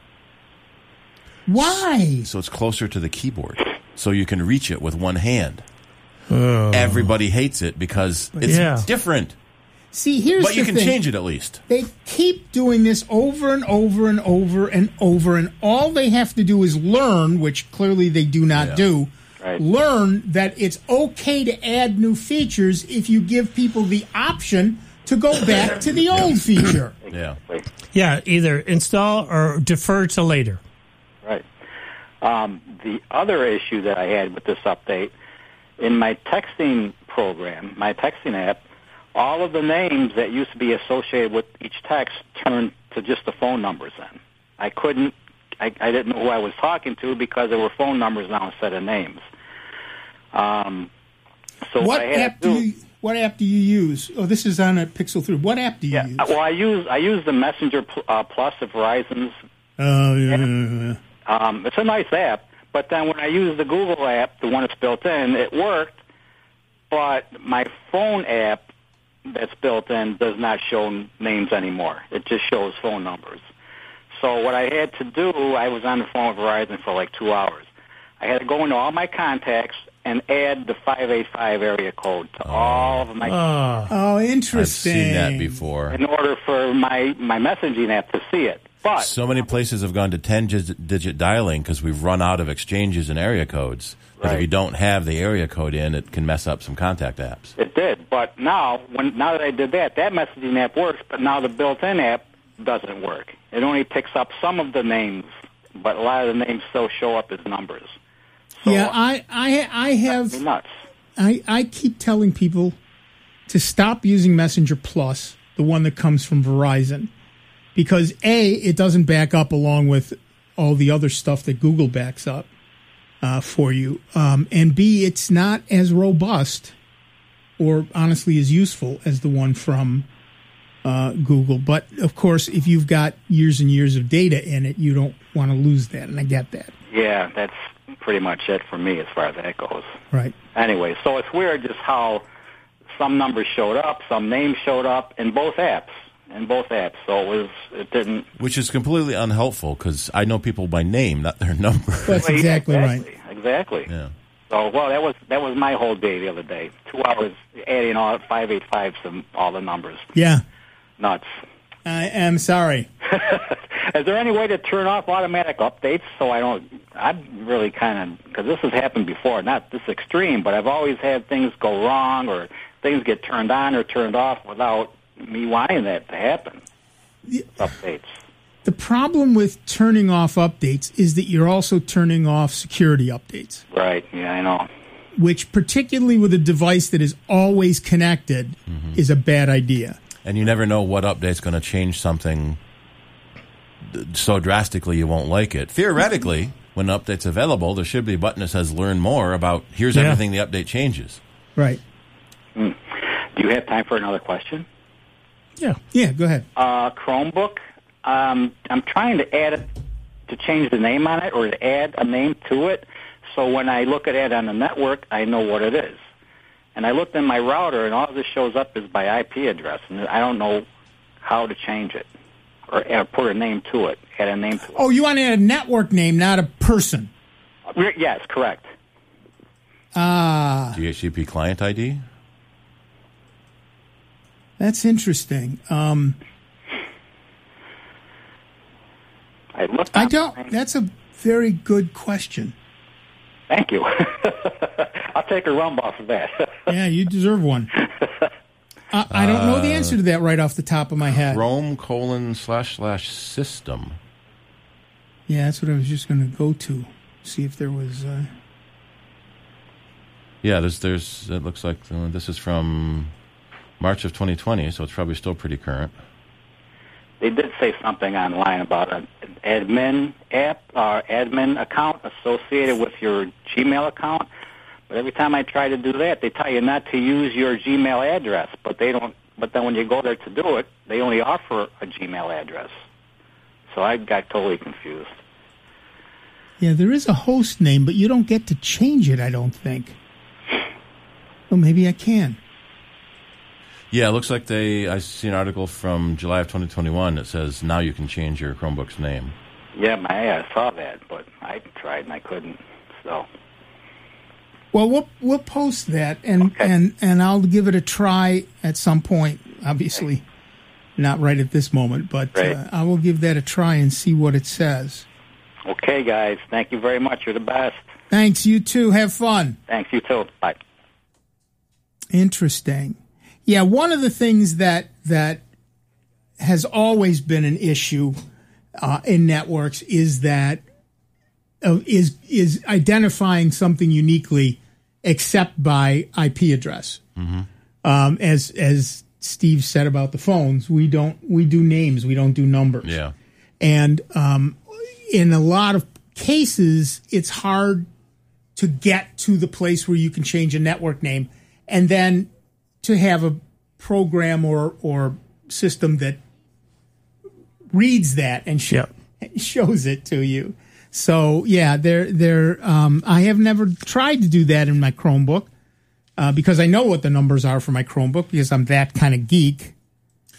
Why? so it's closer to the keyboard, so you can reach it with one hand. Everybody hates it because it's Yeah. different, See, here's but you the can thing. change it at least. They keep doing this over and over and over and over, and all they have to do is learn, which clearly they do not Yeah. do, Right. learn that it's okay to add new features if you give people the option to go back to the old feature. Yeah. Wait. yeah, either install or defer to later. Right. Um, the other issue that I had with this update, in my texting program, my texting app, all of the names that used to be associated with each text turned to just the phone numbers then. I couldn't, I, I didn't know who I was talking to because there were phone numbers now instead of names. Um, so What I had app to do you? What app do you use? Oh, this is on a Pixel three. What app do you Yeah, use? well, I use I use the Messenger pl- uh, Plus of Verizon's. Oh, yeah, yeah, yeah. Um, it's a nice app, but then when I use the Google app, the one that's built in, it worked, but my phone app that's built in does not show names anymore. It just shows phone numbers. So what I had to do, I was on the phone with Verizon for like two hours. I had to go into all my contacts and add the five eight five area code to oh. all of my... Oh. oh, interesting. I've seen that before. In order for my, my messaging app to see it. But so many places have gone to ten-digit dialing because we've run out of exchanges and area codes. Because right. if you don't have the area code in, it can mess up some contact apps. It did, but now when now that I did that, that messaging app works, but now the built-in app doesn't work. It only picks up some of the names, but a lot of the names still show up as numbers. So, yeah, I, I, I have... Nuts. I, I keep telling people to stop using Messenger Plus, the one that comes from Verizon. Because, A, it doesn't back up along with all the other stuff that Google backs up uh, for you. Um, and, B, it's not as robust or, honestly, as useful as the one from uh, Google. But, of course, if you've got years and years of data in it, you don't want to lose that, and I get that. Yeah, that's pretty much it for me as far as that goes. Right. Anyway, so it's weird just how some numbers showed up, some names showed up in both apps. In both apps, so it was. It didn't. Which is completely unhelpful because I know people by name, not their number. That's well, exactly, exactly right. Exactly. Yeah. So, well, that was that was my whole day the other day. Two hours adding all five eight fives to all the numbers. Yeah. Nuts. I am sorry. Is there any way to turn off automatic updates so I don't? I'm really kind of because this has happened before, not this extreme, but I've always had things go wrong or things get turned on or turned off without me wanting that to happen. The, updates. The problem with turning off updates is that you're also turning off security updates. Right, yeah, I know. Which, particularly with a device that is always connected, mm-hmm. is a bad idea. And you never know what update's going to change something so drastically you won't like it. Theoretically, when an update's available, there should be a button that says Learn More about here's yeah. everything the update changes. Right. Mm. Do you have time for another question? Yeah, yeah. Go ahead. Uh, Chromebook. Um, I'm trying to add it to change the name on it, or to add a name to it. So when I look at it on the network, I know what it is. And I looked in my router, and all this shows up is by I P address, and I don't know how to change it or add, put a name to it. Add a name to it. Oh, you want to add a network name, not a person? Uh, yes, correct. Ah, D H C P client I D. That's interesting. Um, I looked. I don't. That's a very good question. Thank you. I'll take a rumble for that. Yeah, you deserve one. Uh, I don't know the answer to that right off the top of my head. Chrome colon slash slash system. Yeah, that's what I was just going to go to. See if there was. Uh... Yeah, there's. There's. It looks like uh, this is from March of twenty twenty, so it's probably still pretty current. They did say something online about an admin app or admin account associated with your Gmail account. But every time I try to do that, they tell you not to use your Gmail address. But they don't. But then when you go there to do it, they only offer a Gmail address. So I got totally confused. Yeah, there is a host name, but you don't get to change it, I don't think. Well, maybe I can. Yeah, it looks like they. I see an article from July of twenty twenty-one that says now you can change your Chromebook's name. Yeah, my, I saw that, but I tried and I couldn't. So. Well, we'll we'll post that, and okay. and and I'll give it a try at some point. Obviously, okay. Not right at this moment, but right. uh, I will give that a try and see what it says. Okay, guys. Thank you very much. You're the best. Thanks. You too. Have fun. Thanks. You too. Bye. Interesting. Yeah, one of the things that that has always been an issue uh, in networks is that uh, is is identifying something uniquely except by I P address. Mm-hmm. Um, as as Steve said about the phones, we don't we do names, we don't do numbers. Yeah, and um, in a lot of cases, it's hard to get to the place where you can change a network name, and then to have a program or or system that reads that and sh- yep. shows it to you. So yeah, there there. Um, I have never tried to do that in my Chromebook uh, because I know what the numbers are for my Chromebook because I'm that kind of geek.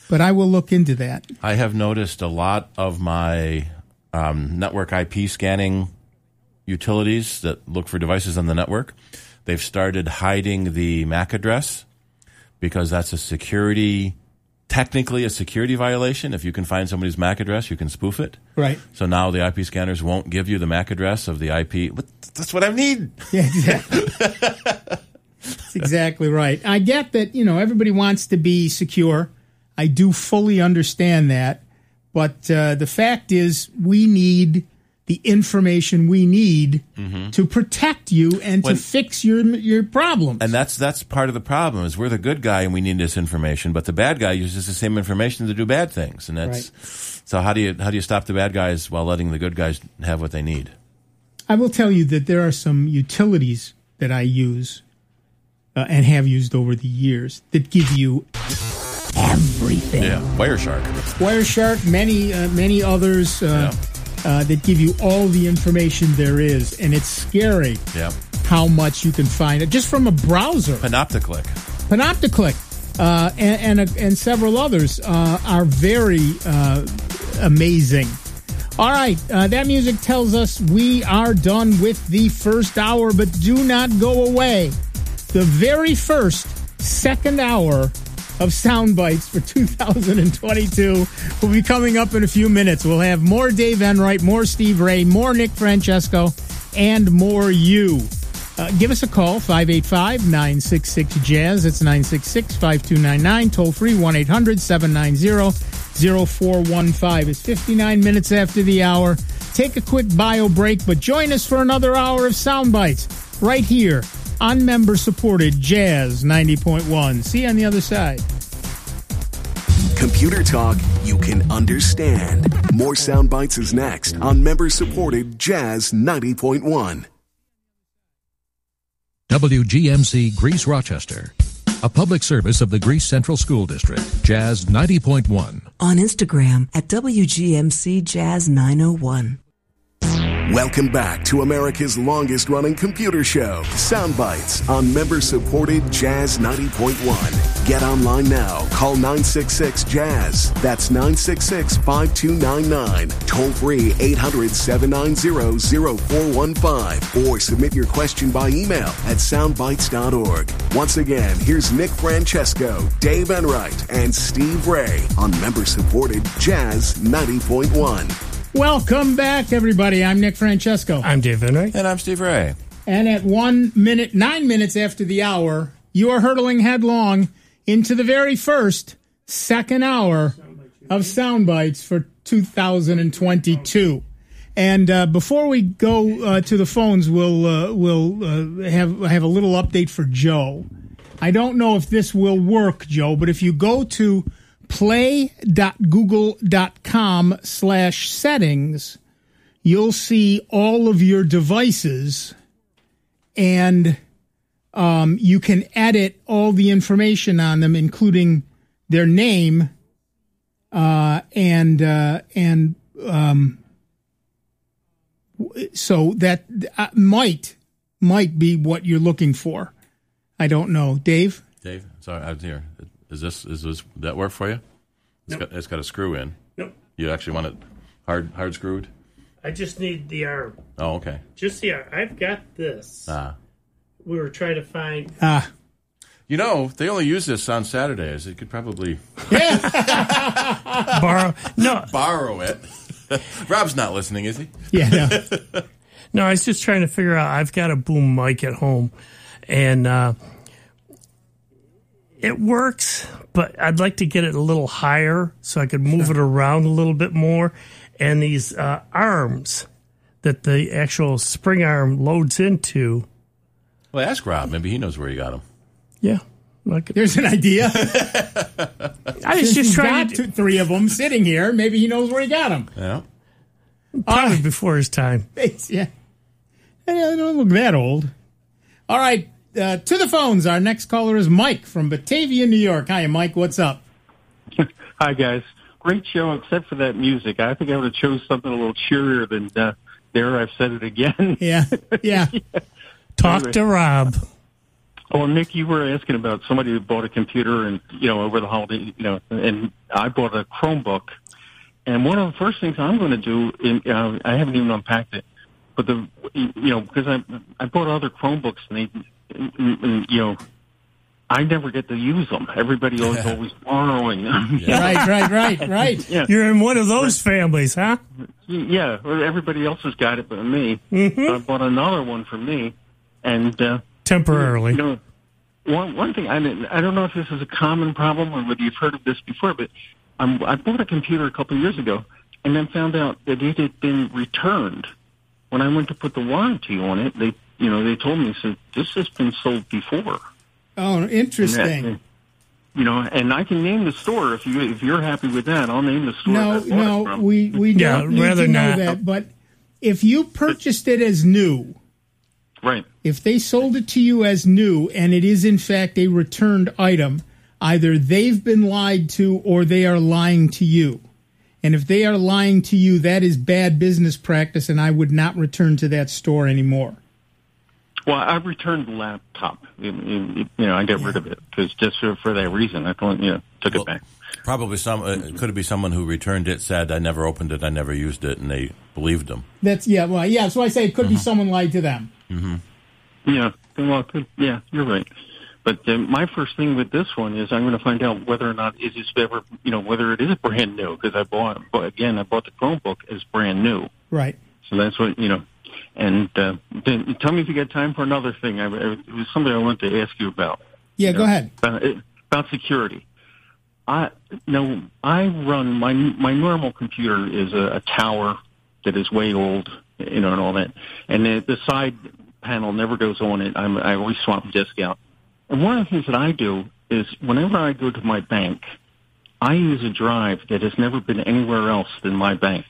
but I will look into that. I have noticed a lot of my um, network I P scanning utilities that look for devices on the network, they've started hiding the M A C address because that's a security, technically a security violation. If you can find somebody's M A C address, you can spoof it. Right. So now the I P scanners won't give you the M A C address of the I P. But that's what I need. Yeah, exactly. That's exactly right. I get that, you know, everybody wants to be secure. I do fully understand that. But uh, the fact is we need the information we need mm-hmm. to protect you and when, to fix your your problems. And that's that's part of the problem is we're the good guy and we need this information, but the bad guy uses the same information to do bad things. And that's right. So how do you how do you stop the bad guys while letting the good guys have what they need? I will tell you that there are some utilities that I use uh, and have used over the years that give you everything. Yeah, Wireshark. Wireshark, many uh, many others. Uh, yeah. Uh, that give you all the information there is, and it's scary yep. how much you can find just from a browser. Panopticlick. Panopticlick uh, and, and, and several others uh, are very uh, amazing. All right, uh, that music tells us we are done with the first hour, but do not go away. The very first second hour of Sound Bites for two thousand twenty-two will be coming up in a few minutes. We'll have more Dave Enright, more Steve Ray, more Nick Francesco, and more you. Uh, give us a call, five eight five, nine six six, jazz. It's nine six six, five two nine nine. Toll free, one eight hundred, seven nine zero, zero four one five. It's fifty-nine minutes after the hour. Take a quick bio break, but join us for another hour of Sound Bites right here on member-supported Jazz ninety point one. See you on the other side. Computer talk you can understand. More Sound Bites is next on member-supported Jazz ninety point one. W G M C Greece Rochester, a public service of the Greece Central School District, Jazz ninety point one. On Instagram at W G M C Jazz nine oh one. Welcome back to America's longest-running computer show, Sound Bites, on member-supported Jazz ninety point one. Get online now. Call nine six six, jazz. That's nine six six, five two nine nine. Toll free eight hundred, seven nine zero, zero four one five. Or submit your question by email at soundbites dot org. Once again, here's Nick Francesco, Dave Enright, and Steve Ray on member-supported Jazz ninety point one. Welcome back, everybody. I'm Nick Francesco. I'm Dave Enright. And I'm Steve Ray. And at one minute, nine minutes after the hour, you are hurtling headlong into the very first second hour of Sound Bites for two thousand twenty-two. And uh, before we go uh, to the phones, we'll uh, we'll uh, have have a little update for Joe. I don't know if this will work, Joe, but if you go to play.google.com slash settings, you'll see all of your devices, and um, you can edit all the information on them, including their name uh, and uh, and um, so that uh, might might be what you're looking for. I don't know, Dave. Dave, sorry, I was here. Is this is this that work for you? It's Nope. got it's got a screw in. Nope. You actually want it hard hard screwed? I just need the arm. Oh, okay. Just the arm. I've got this. Ah. We were trying to find. Ah. You know, they only use this on Saturdays. It could probably borrow. No, borrow it. Rob's not listening, is he? Yeah. No. No, I was just trying to figure out. I've got a boom mic at home, and uh, it works, but I'd like to get it a little higher so I could move it around a little bit more. And these uh, arms that the actual spring arm loads into. Well, ask Rob. Maybe he knows where he got them. Yeah. Like There's an idea. I was just trying to. Two, three of them sitting here. Maybe he knows where he got them. Yeah. Probably right. before his time. Yeah. I don't look that old. All right. Uh, to the phones. Our next caller is Mike from Batavia, New York. Hi, Mike. What's up? Hi, guys. Great show, except for that music. I think I would have chose something a little cheerier than uh, There I've Said It Again. Yeah. Yeah. Talk Anyway. to Rob. Oh, Nick, you were asking about somebody who bought a computer and, you know, over the holiday, you know, and I bought a Chromebook. And one of the first things I'm going to do, in, uh, I haven't even unpacked it, but the, you know, because I I bought other Chromebooks and they, and, and, you know, I never get to use them. Everybody else is always borrowing them. Yeah. Right, right, right, right. Yeah. You're in one of those families, huh? Yeah, well, everybody else has got it but me. Mm-hmm. So I bought another one for me, and uh, temporarily. You know, one one thing I didn't, I don't know if this is a common problem or whether you've heard of this before, but um, I bought a computer a couple of years ago, and then found out that it had been returned. When I went to put the warranty on it, they, you know, they told me, said this has been sold before. Oh, interesting. And that, you know, and I can name the store if you if you're happy with that. I'll name the store. No, I bought it no, from. we we Yeah, don't need rather to know not. that. But if you purchased it as new, Right. if they sold it to you as new and it is in fact a returned item, either they've been lied to or they are lying to you. And if they are lying to you, that is bad business practice, and I would not return to that store anymore. Well, I returned the laptop. You, you, you know, I got rid of it because just for, for that reason, I thought, you know, took Well, it back. Probably some. Uh, could it be someone who returned it, said, "I never opened it, I never used it," and they believed them? That's yeah, well, yeah. So I say it could be someone lied to them. Yeah. Well, could, yeah, you're right. But uh, my first thing with this one is I'm going to find out whether or not it is ever, you know, whether it is brand new because I bought, but again, I bought the Chromebook as brand new. Right. So that's what, you know. And uh, then tell me if you got time for another thing. I, I, it was something I wanted to ask you about. Yeah, You go know, ahead. About, about security. I no, I run my my normal computer is a, a tower that is way old, you know, and all that. And the, the side panel never goes on it. I'm, I always swap disk out. And one of the things that I do is whenever I go to my bank, I use a drive that has never been anywhere else than my bank.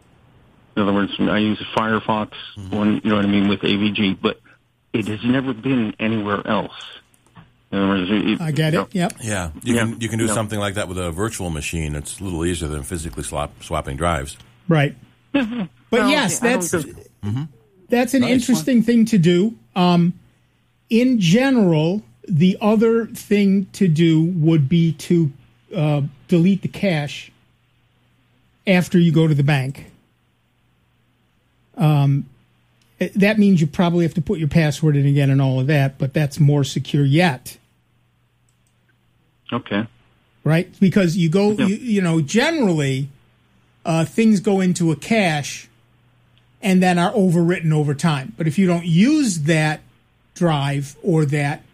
In other words, I use a Firefox, mm-hmm. one, you know what I mean, with A V G, but it has never been anywhere else. In other words, it, I get you it. know, Yep. Yeah, you Yeah. can you can do No. something like that with a virtual machine. It's a little easier than physically swap, swapping drives. Right. But Well, yes, I don't that's go- that's an Nice. interesting thing to do. Um, in general, the other thing to do would be to uh, delete the cache after you go to the bank. Um, that means you probably have to put your password in again and all of that, but that's more secure yet, Okay. right? Because you go, Yeah. you, you know, generally uh, things go into a cache and then are overwritten over time. But if you don't use that drive or that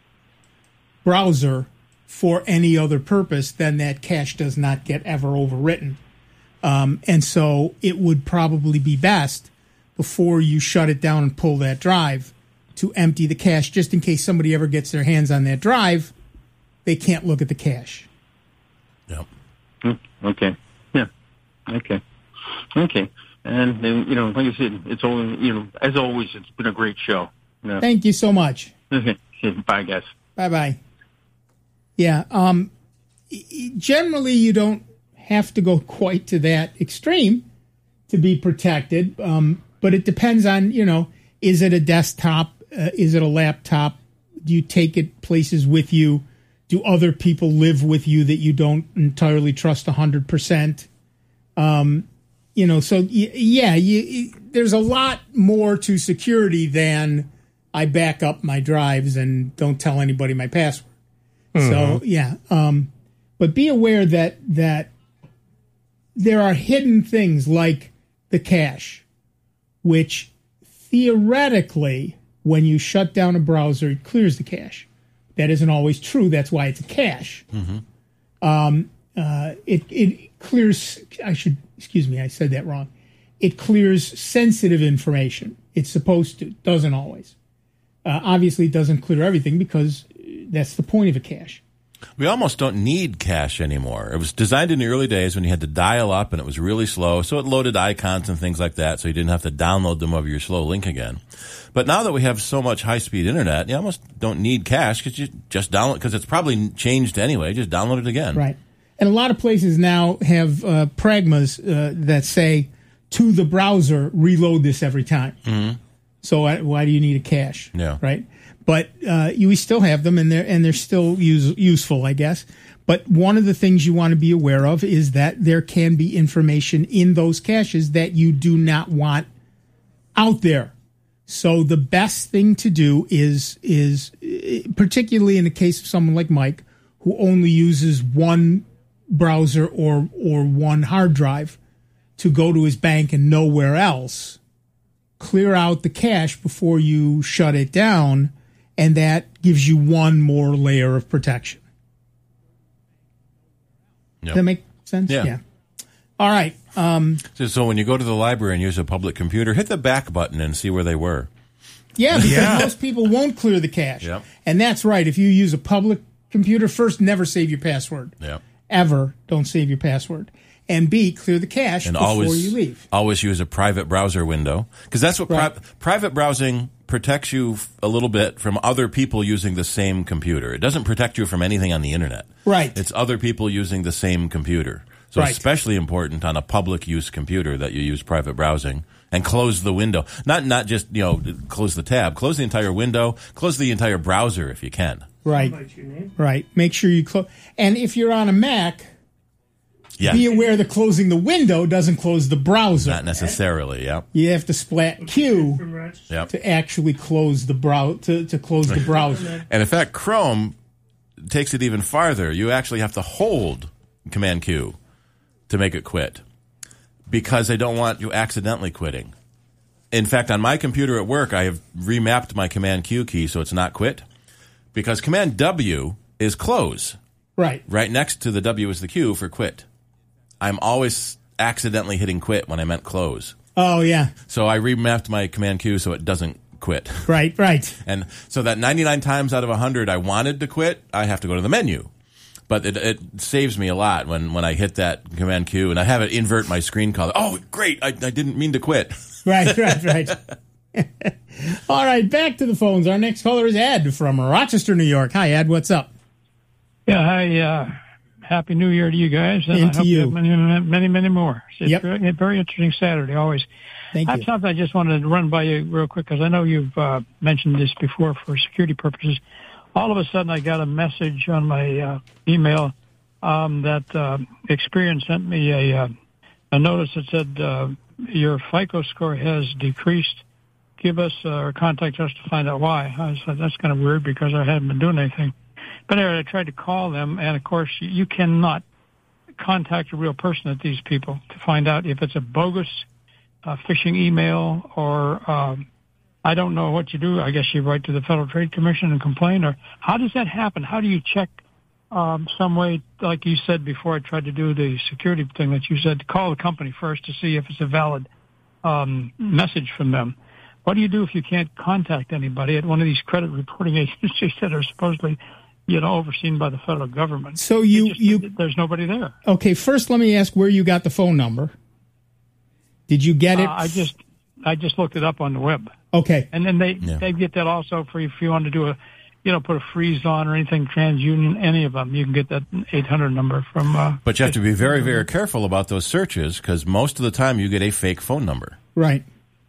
browser for any other purpose, then that cache does not get ever overwritten. Um, and so it would probably be best before you shut it down and pull that drive to empty the cache, just in case somebody ever gets their hands on that drive, they can't look at the cache. Yep. Mm, Okay. Yeah. Okay. Okay. And then, you know, like I said, it's always, you know, as always, it's been a great show. Yeah. Thank you so much. Okay. Bye, guys. Bye bye. Yeah. Um, y- y- generally, you don't have to go quite to that extreme to be protected. Um, but it depends on, you know, is it a desktop? Uh, is it a laptop? Do you take it places with you? Do other people live with you that you don't entirely trust one hundred percent? Um, you know, so y- yeah, you, y- there's a lot more to security than I back up my drives and don't tell anybody my password. So yeah, um, but be aware that that there are hidden things like the cache, which theoretically, when you shut down a browser, it clears the cache. That isn't always true. That's why it's a cache. Um, uh, it it clears. I should excuse me. I said that wrong. It clears sensitive information. It's supposed to. Doesn't always. Uh, obviously, it doesn't clear everything because that's the point of a cache. We almost don't need cache anymore. It was designed in the early days when you had to dial up and it was really slow, so it loaded icons and things like that, so you didn't have to download them over your slow link again. But now that we have so much high-speed internet, you almost don't need cache because you just download, because it's probably changed anyway. Just download it again. Right. And a lot of places now have uh, pragmas uh, that say to the browser, reload this every time. Mm-hmm. So why, why do you need a cache? Yeah. Right. but uh, you we still have them, and they're and they're still use, useful, I guess. But one of the things you want to be aware of is that there can be information in those caches that you do not want out there. So the best thing to do is is particularly in the case of someone like Mike, who only uses one browser or or one hard drive to go to his bank and nowhere else, clear out the cache before you shut it down, and that gives you one more layer of protection. Yep. Does that make sense? Yeah. yeah. All right. Um, so, so when you go to the library and use a public computer, hit the back button and see where they were. Yeah, because Yeah. most people won't clear the cache. Yep. And that's right. If you use a public computer, first, never save your password. Yeah. Ever don't save your password. And B, clear the cache And before always, you leave. always use a private browser window, because that's what Right. pri- private browsing protects you f- a little bit from other people using the same computer. It doesn't protect you from anything on the internet. Right. It's other people using the same computer. So Right. it's especially important on a public use computer that you use private browsing and close the window. Not not just, you know, close the tab. Close the entire window. Close the entire browser if you can. Right. Write your name. Right. Make sure you close. And if you're on a Mac, Yeah. be aware that closing the window doesn't close the browser. Not necessarily, yeah. You have to splat Q From Rochester. Yep. to actually close the brow to, to close the browser. And in fact, Chrome takes it even farther. You actually have to hold Command Q to make it quit, because they don't want you accidentally quitting. In fact, on my computer at work, I have remapped my Command Q key so it's not quit, because Command W is close. Right. Right next to the W is the Q for quit. I'm always accidentally hitting quit when I meant close. Oh, yeah. So I remapped my Command Q so it doesn't quit. Right, right. And so that ninety-nine times out of one hundred I wanted to quit, I have to go to the menu. But it, it saves me a lot when, when I hit that Command Q and I have it invert my screen color. Oh, great. I, I didn't mean to quit. Right, right, right. All right, back to the phones. Our next caller is Ed from Rochester, New York. Hi, Ed. What's up? Yeah, hi. Uh, happy New Year to you guys. And, And I to hope you. have many, many, many more. It's Yep. very, a very interesting Saturday, always. Thank I you. have something I just wanted to run by you real quick, because I know you've uh, mentioned this before for security purposes. All of a sudden, I got a message on my uh, email um, that uh, Experian sent me a, uh, a notice that said, uh, your FICO score has decreased. Give us uh, or contact us to find out why. I said, that's kind of weird, because I haven't been doing anything. But anyway, I tried to call them, and of course, you cannot contact a real person at these people to find out if it's a bogus uh, phishing email or um, I don't know what you do. I guess you write to the Federal Trade Commission and complain, or how does that happen? How do you check um, some way, like you said before I tried to do the security thing that you said, to call the company first to see if it's a valid um, message from them? What do you do if you can't contact anybody at one of these credit reporting agencies that are supposedly, you know, overseen by the federal government? So you, It just- you there's nobody there. okay, first let me ask where you got the phone number. Did you get it? Uh, I just I just looked it up on the web, Okay. and then they Yeah. they get that also for if you want to do a, you know, put a freeze on or anything TransUnion, any of them, you can get that eight hundred number from. Uh, But you have to be very, very careful about those searches, because most of the time you get a fake phone number. Right.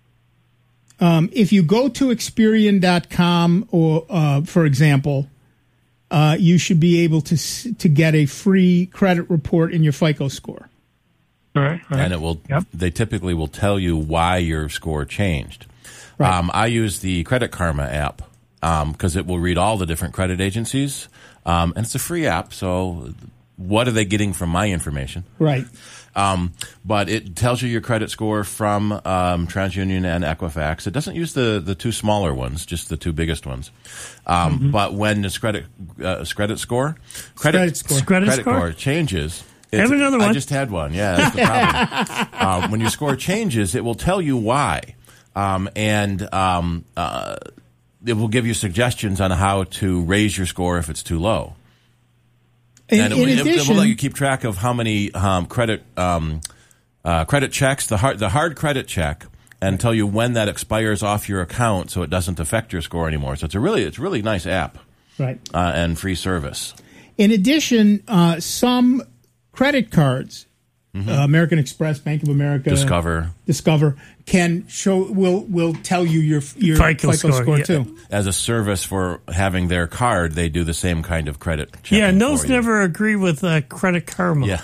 Um, if you go to Experian dot com, or uh, for example, uh, you should be able to s- to get a free credit report in your FICO score. right, right. And it will. Yep. They typically will tell you why your score changed. Right. Um, I use the Credit Karma app because it will read all the different credit agencies, um, and it's a free app. So, what are they getting from my information? Right. Um, but it tells you your credit score from um, TransUnion and Equifax. It doesn't use the, the two smaller ones, just the two biggest ones. Um, Mm-hmm. But when this credit uh, credit score Credit score. Credit score? changes. Have it's- another I one. just had one. Yeah, that's the problem. um, when your score changes, it will tell you why, um, and um, uh, it will give you suggestions on how to raise your score if it's too low. In, And it, in will- it, addition, it will let you keep track of how many um, credit um, uh, credit checks, the hard the hard credit check, and tell you when that expires off your account, so it doesn't affect your score anymore. So it's a really it's a really nice app right. uh, and free service. In addition, uh, some credit cards Mm-hmm. uh, American Express, Bank of America, Discover, Discover can show will will tell you your your FICO, FICO score, score yeah. too. As a service for having their card, they do the same kind of credit checking. Yeah, and those for you. never agree with uh, Credit Karma. Yeah.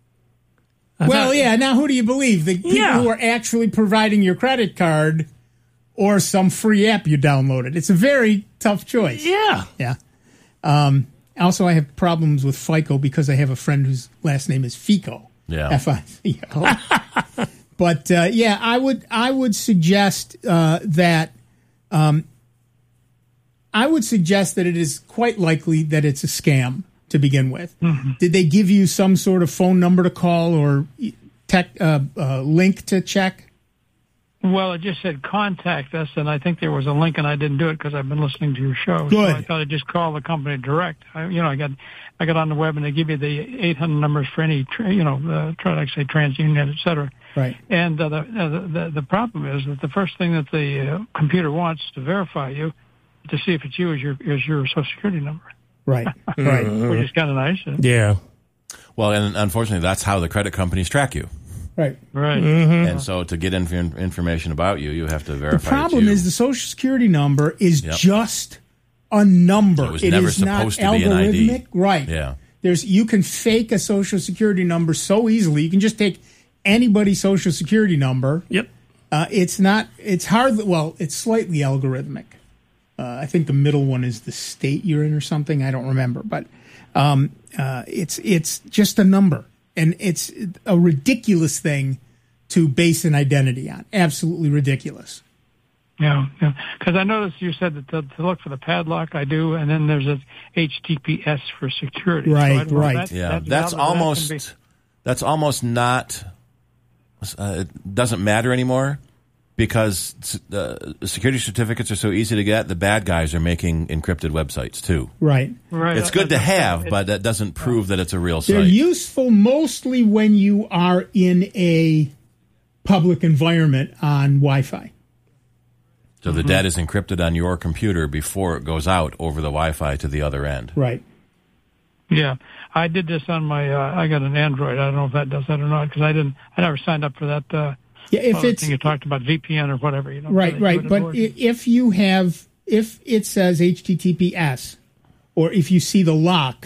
I well, thought, yeah. Now, who do you believe? The people yeah. who are actually providing your credit card, or some free app you downloaded? It's a very tough choice. Yeah, yeah. Um, also, I have problems with FICO because I have a friend whose last name is Fico. Yeah. F I C O. But uh, yeah, I would I would suggest uh, that um, I would suggest that it is quite likely that it's a scam to begin with. Mm-hmm. Did they give you some sort of phone number to call or tech uh, uh, link to check? Well, it just said contact us, and I think there was a link, and I didn't do it because I've been listening to your show. Good. So I thought I'd just call the company direct. I, you know, I got I got on the web, and they give you the eight hundred numbers for any, tra- you know, uh, try to say TransUnion, et cetera. Right. And uh, the, uh, the the problem is that the first thing that the uh, computer wants to verify you, to see if it's you, is your is your Social Security number. Right. Right. Which is kind of nice. Yeah. Well, and unfortunately, that's how the credit companies track you. Right. Right. Mm-hmm. And so to get inf- information about you, you have to verify. The problem is the Social Security number is yep. just a number. It was it never is supposed not to be an I D. algorithmic. Right. Yeah. There's you can fake a Social Security number so easily. You can just take anybody's Social Security number. Yep. Uh, it's not. It's hard. Well, it's slightly algorithmic. Uh, I think the middle one is the state you're in or something. I don't remember, but um, uh, it's it's just a number, and it's a ridiculous thing to base an identity on. Absolutely ridiculous. Yeah, yeah. Because I noticed you said that to, to look for the padlock. I do, and then there's a H T T P S for security. Right, so right. That, yeah, that, that's that almost that be... that's almost not. Uh, it doesn't matter anymore because uh, security certificates are so easy to get. The bad guys are making encrypted websites too. Right, right. It's good to have, but that doesn't prove that it's a real site. They're useful mostly when you are in a public environment on Wi-Fi. So the Mm-hmm. data is encrypted on your computer before it goes out over the Wi-Fi to the other end. Right. Yeah, I did this on my. Uh, I got an Android. I don't know if that does that or not because I didn't. I never signed up for that. Uh, Yeah, if other it's thing you talked about V P N or whatever, you know. right, right. But i- if you have, if it says H T T P S, or if you see the lock,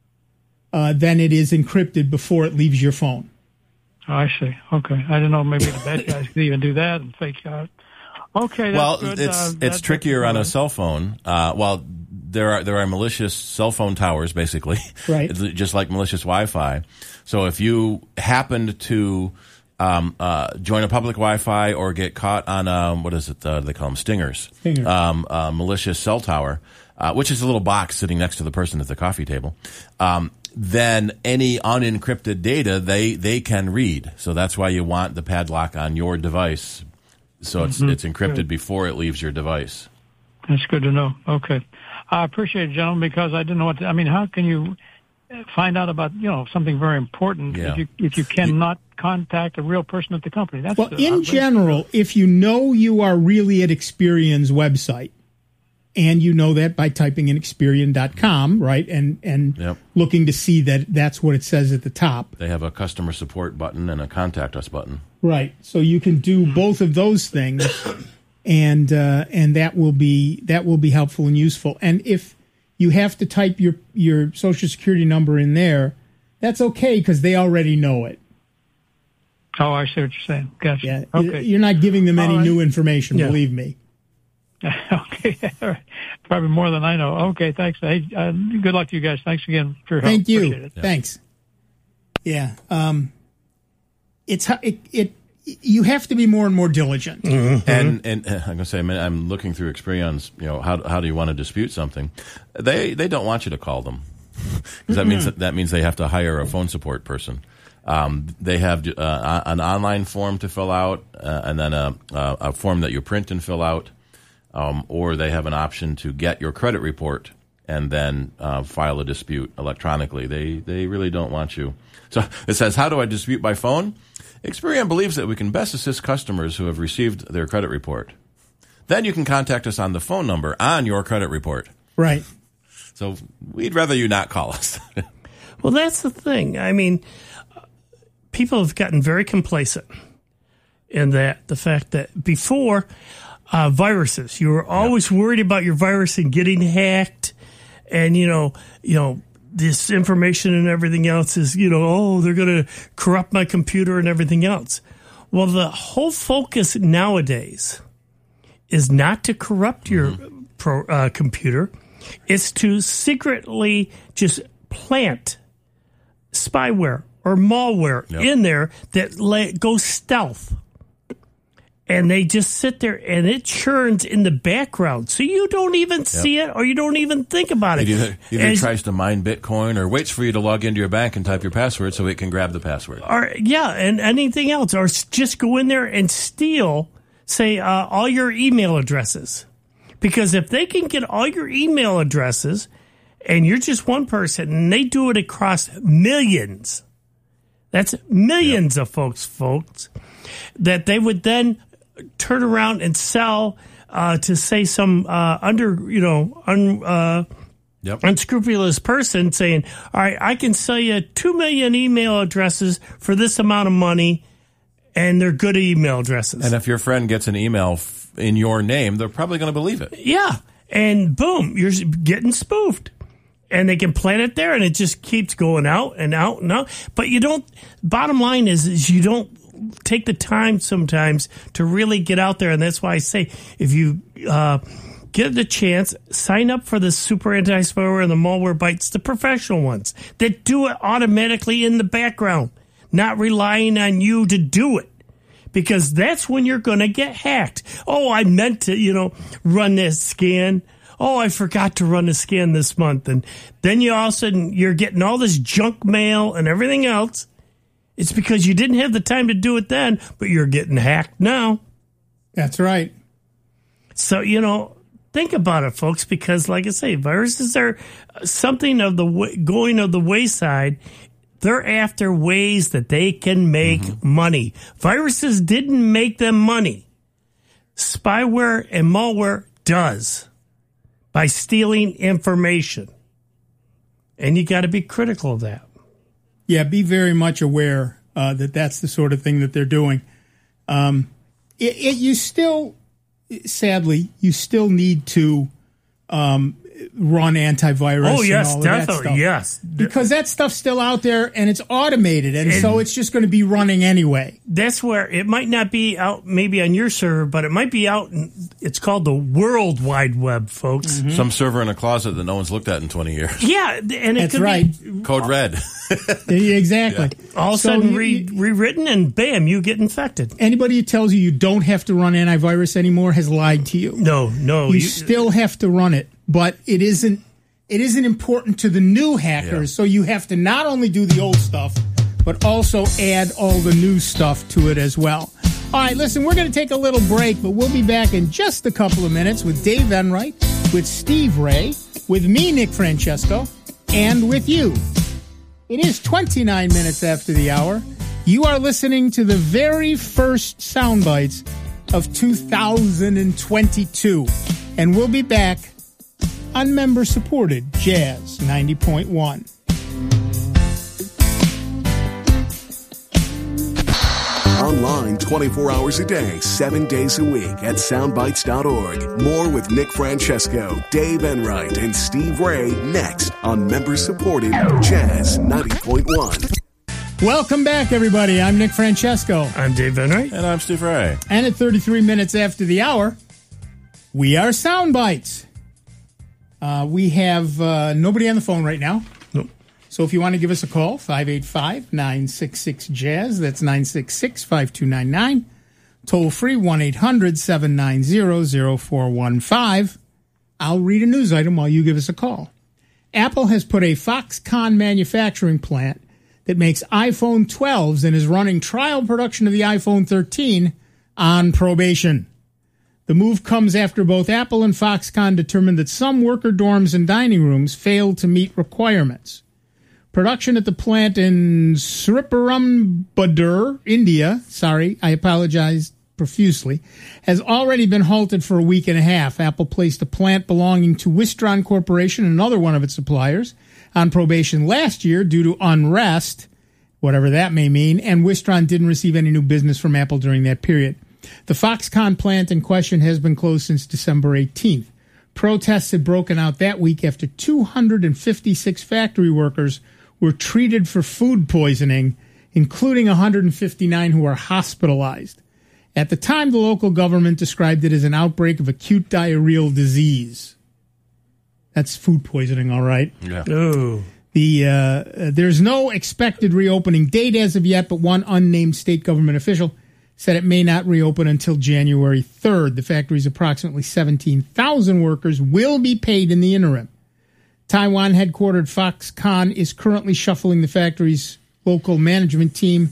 uh, then it is encrypted before it leaves your phone. Oh, I see. Okay, I didn't know maybe the bad guys could even do that and fake out. Okay, that's well, good. it's uh, it's that, trickier that's on a cell phone. Uh, well, there are there are malicious cell phone towers, basically, right? Just like malicious Wi-Fi. So if you happened to um, uh, join a public Wi-Fi or get caught on um, what is it? Uh, they call them stingers. Stinger. Um, uh, malicious cell tower, uh, which is a little box sitting next to the person at the coffee table. Um, then any unencrypted data they they can read. So that's why you want the padlock on your device. So it's mm-hmm. it's encrypted good. Before it leaves your device. That's good to know. Okay, I appreciate it, gentlemen, because I didn't know what to, I mean. How can you find out about you know something very important yeah. if you if you cannot contact a real person at the company? That's well, uh, in general, if you know you are really at Experian's website, and you know that by typing in Experian dot com, right, and and yep. looking to see that that's what it says at the top. They have a customer support button and a contact us button. Right, so you can do both of those things, and uh, and that will be that will be helpful and useful. And if you have to type your your Social Security number in there, that's okay because they already know it. Oh, I see what you're saying. Gotcha. Yeah, okay. You're not giving them any right. new information. Yeah. Believe me. Okay, all right. Probably more than I know. Okay, thanks. Hey, uh, good luck to you guys. Thanks again for your help. Thank you. Appreciate it. Yeah. Thanks. Yeah. Um, it's it, it. You have to be more and more dililigent. Mm-hmm. And and uh, I'm going to say, I'm looking through Experian's. You know, how how do you want to dispute something? They they don't want you to call them because that mm-hmm. means that, that means they have to hire a phone support person. Um, they have uh, an online form to fill out, uh, and then a, a a form that you print and fill out. Um, or they have an option to get your credit report and then uh, file a dispute electronically. They they really don't want you. So it says, how do I dispute by phone? Experian believes that we can best assist customers who have received their credit report. Then you can contact us on the phone number on your credit report. Right. So we'd rather you not call us. Well, that's the thing. I mean, people have gotten very complacent in that the fact that before uh, viruses, you were always yeah. worried about your virus and getting hacked, and you know, you know, this information and everything else is, you know, oh, they're going to corrupt my computer and everything else. Well, the whole focus nowadays is not to corrupt your mm-hmm. pro, uh, computer. It's to secretly just plant spyware or malware yep. in there that la- goes stealth. And they just sit there and it churns in the background. So you don't even yep. see it or you don't even think about it. It either, either tries to mine Bitcoin or waits for you to log into your bank and type your password so it can grab the password. Or yeah, and anything else. Or just go in there and steal, say, uh, all your email addresses. Because if they can get all your email addresses and you're just one person and they do it across millions, that's millions yep. of folks, folks, that they would then turn around and sell uh, to, say, some uh, under, you know, un, uh, yep. unscrupulous person saying, all right, I can sell you two million email addresses for this amount of money, and they're good email addresses. And if your friend gets an email f- in your name, they're probably going to believe it. Yeah. And boom, you're getting spoofed. And they can plant it there, and it just keeps going out and out and out. But you don't, bottom line is, is you don't take the time sometimes to really get out there. And that's why I say, if you uh, get the chance, sign up for the Super Anti-Spyware and the Malwarebytes, the professional ones that do it automatically in the background, not relying on you to do it. Because that's when you're going to get hacked. Oh, I meant to, you know, run this scan. Oh, I forgot to run a scan this month. And then you all of a sudden, you're getting all this junk mail and everything else. It's because you didn't have the time to do it then, but you're getting hacked now. That's right. So, you know, think about it, folks, because like I say, viruses are something of the way, going of the wayside. They're after ways that they can make mm-hmm. money. Viruses didn't make them money. Spyware and malware does. By stealing information. And you got to be critical of that. Yeah, be very much aware uh, that that's the sort of thing that they're doing. Um, it, it, you still, sadly, you still need to um, run antivirus. Oh, yes, and all definitely, of that stuff. yes. Because that stuff's still out there and it's automated, and, and so it's just going to be running anyway. That's where it might not be out maybe on your server, but it might be out in, it's called the World Wide Web, folks. Mm-hmm. Some server in a closet that no one's looked at in twenty years. Yeah, and it That's could right. be Code red. Exactly. Yeah. All of a so sudden you, re- rewritten, and bam, you get infected. Anybody who tells you you don't have to run antivirus anymore has lied to you. No, no. You, you still have to run it, but it isn't it isn't important to the new hackers, yeah. so you have to not only do the old stuff, but also add all the new stuff to it as well. All right, listen, we're going to take a little break, but we'll be back in just a couple of minutes with Dave Enright, with Steve Ray, with me, Nick Francesco, and with you. It is twenty-nine minutes after the hour. You are listening to the very first Soundbites of two thousand twenty-two, and we'll be back on member-supported Jazz ninety point one. Online twenty-four hours a day, seven days a week at soundbites dot org. More with Nick Francesco, Dave Enright, and Steve Ray next on member-supported Jazz ninety point one. Welcome back, everybody. I'm Nick Francesco. I'm Dave Enright. And I'm Steve Ray. And at thirty-three minutes after the hour, we are Soundbites. Uh, we have uh, nobody on the phone right now. Nope. So if you want to give us a call, five eight five, nine six six, Jazz. That's nine six six, five two nine nine. Toll free, one eight hundred, seven nine zero, zero four one five. I'll read a news item while you give us a call. Apple has put a Foxconn manufacturing plant that makes iPhone twelves and is running trial production of the iPhone thirteen on probation. The move comes after both Apple and Foxconn determined that some worker dorms and dining rooms failed to meet requirements. Production at the plant in Sriperumbudur, India, sorry, I apologize profusely, has already been halted for a week and a half. Apple placed a plant belonging to Wistron Corporation, another one of its suppliers, on probation last year due to unrest. whatever that may mean, and Wistron didn't receive any new business from Apple during that period. The Foxconn plant in question has been closed since December eighteenth. Protests had broken out that week after two hundred fifty-six factory workers were treated for food poisoning, including one hundred fifty-nine who are hospitalized. At the time, the local government described it as an outbreak of acute diarrheal disease. That's food poisoning, all right. Yeah. Oh. The uh, there's no expected reopening date as of yet, but one unnamed state government official said it may not reopen until January third. The factory's approximately seventeen thousand workers will be paid in the interim. Taiwan headquartered Foxconn is currently shuffling the factory's local management team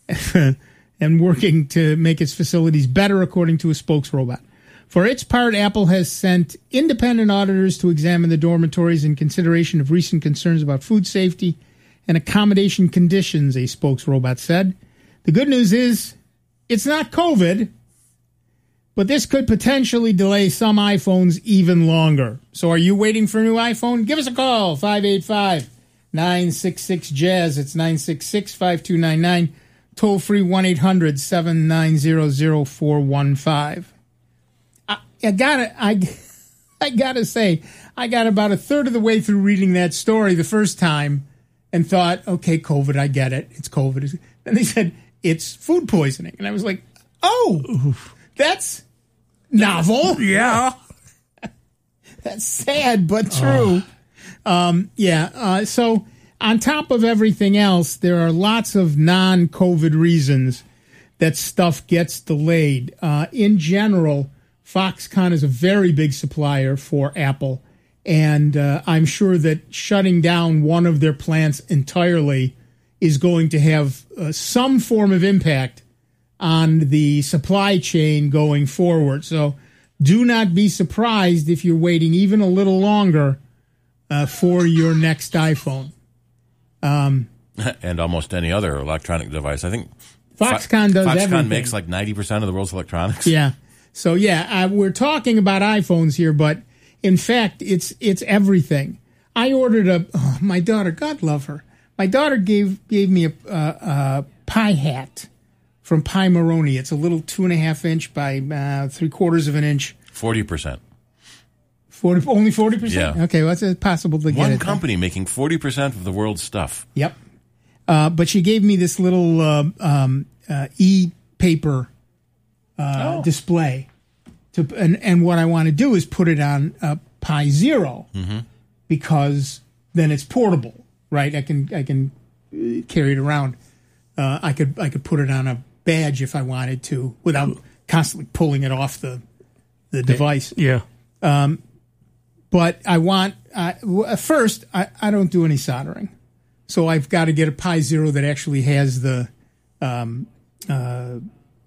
and working to make its facilities better, according to a spokesrobot. For its part, Apple has sent independent auditors to examine the dormitories in consideration of recent concerns about food safety and accommodation conditions, a spokesrobot said. The good news is it's not COVID, but this could potentially delay some iPhones even longer. So are you waiting for a new iPhone? Give us a call, five eight five, nine six six, jazz. It's nine six six, five two nine nine. Toll free one eight hundred, seven nine zero, zero four one five. I, I gotta, I, I gotta say, I got about a third of the way through reading that story the first time and thought, okay, COVID, I get it. It's COVID. And they said, it's food poisoning. And I was like, oh, that's novel. Yeah. That's sad, but true. Oh. Um, yeah. Uh, so on top of everything else, there are lots of non-COVID reasons that stuff gets delayed. Uh, in general, Foxconn is a very big supplier for Apple. And uh, I'm sure that shutting down one of their plants entirely is going to have uh, some form of impact on the supply chain going forward. So do not be surprised if you're waiting even a little longer uh, for your next iPhone. Um, and almost any other electronic device. I think Foxconn does Foxconn everything. makes like ninety percent of the world's electronics. Yeah. So, yeah, uh, we're talking about iPhones here, but in fact, it's it's everything. I ordered a, oh, my daughter, God love her. My daughter gave gave me a, a, a pie hat from Pie Maroni. It's a little two and a half inch by uh, three quarters of an inch. Forty percent. Forty only forty percent. Yeah. Okay, well, it's possible to get One it. company making forty percent of the world's stuff. Yep. Uh, but she gave me this little uh, um, uh, e-paper uh, oh. display, to and and what I want to do is put it on uh, Pi Zero mm-hmm. because then it's portable. Right, I can I can carry it around. Uh, I could I could put it on a badge if I wanted to, without constantly pulling it off the the device. Yeah. Um, but I want uh, first I, I don't do any soldering, so I've got to get a Pi Zero that actually has the um uh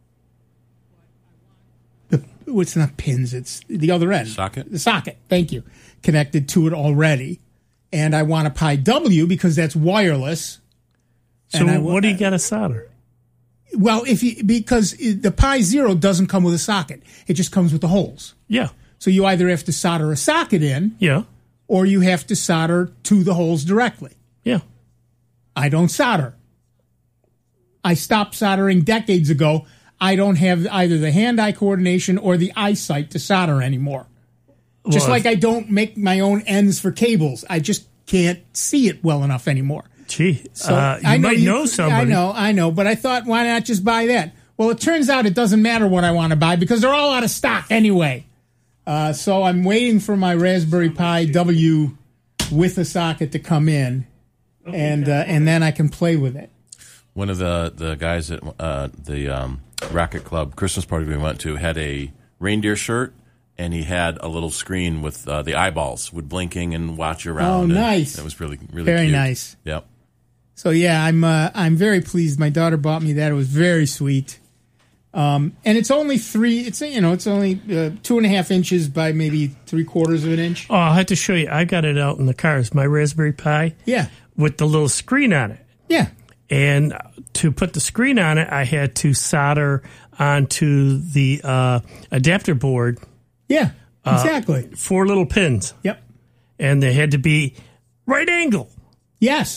the what's not pins, it's the other end socket the socket. Thank you, connected to it already. And I want a Pi W because that's wireless. So and I, what do you got to solder? Well, if you because the Pi Zero doesn't come with a socket, it just comes with the holes. Yeah. So you either have to solder a socket in, yeah, or you have to solder to the holes directly. Yeah. I don't solder. I stopped soldering decades ago. I don't have either the hand-eye coordination or the eyesight to solder anymore. Just well, like I don't make my own ends for cables. I just can't see it well enough anymore. Gee, so uh, you I know might you, know somebody. I know, I know, but I thought, why not just buy that? Well, it turns out it doesn't matter what I want to buy because they're all out of stock anyway. Uh, so I'm waiting for my Raspberry Pi W with a socket to come in, and uh, and then I can play with it. One of the, the guys at uh, the um, Racket Club Christmas party we went to had a reindeer shirt. And he had a little screen with uh, the eyeballs would blinking and watch you around. Oh, nice! It was really, really very cute. nice. Yep. So yeah, I'm uh, I'm very pleased. My daughter bought me that. It was very sweet. Um, and it's only three. It's you know, it's only uh, two and a half inches by maybe three quarters of an inch. Oh, I'll have to show you. I got it out in the cars. My Raspberry Pi. Yeah. With the little screen on it. Yeah. And to put the screen on it, I had to solder onto the uh, adapter board. Yeah, exactly. Uh, four little pins. Yep. And they had to be right angle. Yes.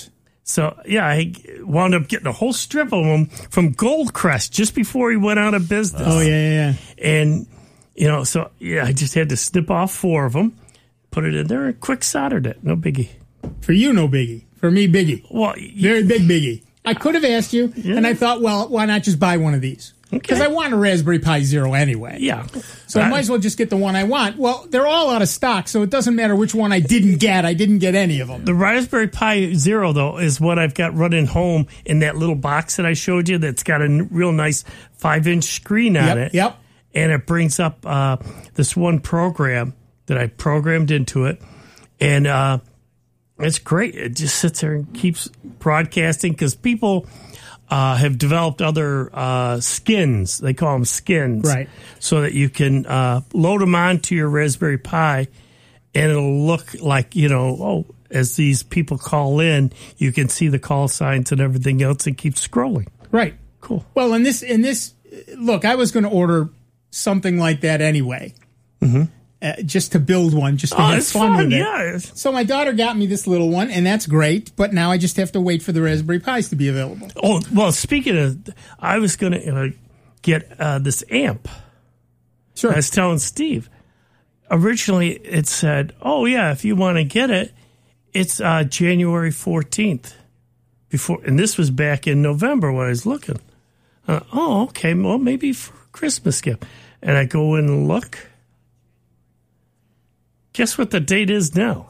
So, yeah, I wound up getting a whole strip of them from Goldcrest just before he went out of business. Oh, yeah, yeah, yeah. And, you know, so, yeah, I just had to snip off four of them, put it in there, and quick soldered it. No biggie. For you, no biggie. For me, biggie. Well, Very big biggie. I could have asked you, Yeah. and I thought, well, why not just buy one of these? Because Okay. I want a Raspberry Pi Zero anyway. Yeah. So I might as well just get the one I want. Well, they're all out of stock, so it doesn't matter which one I didn't get. I didn't get any of them. The Raspberry Pi Zero, though, is what I've got running home in that little box that I showed you that's got a n- real nice five-inch screen on Yep, it. yep. And it brings up uh, this one program that I programmed into it. And uh, it's great. It just sits there and keeps broadcasting because people uh, have developed other uh, skins. They call them skins. Right. So that you can uh, load them onto your Raspberry Pi and it'll look like, you know, oh, as these people call in, you can see the call signs and everything else and keep scrolling. Right. Cool. Well, in this, in this, look, I was going to order something like that anyway, mm-hmm. uh, just to build one, just to Oh, have it's fun, fun, with it. yeah. So my daughter got me this little one, and that's great. But now I just have to wait for the Raspberry Pis to be available. Oh, well, speaking of, I was going to uh, get uh, this amp. Sure. I was telling Steve. Originally, it said, oh, yeah, if you want to get it, it's uh, January fourteenth. Before, and this was back in November when I was looking. Uh, oh, okay, well, maybe for a Christmas gift. And I go in and look. Guess what the date is now?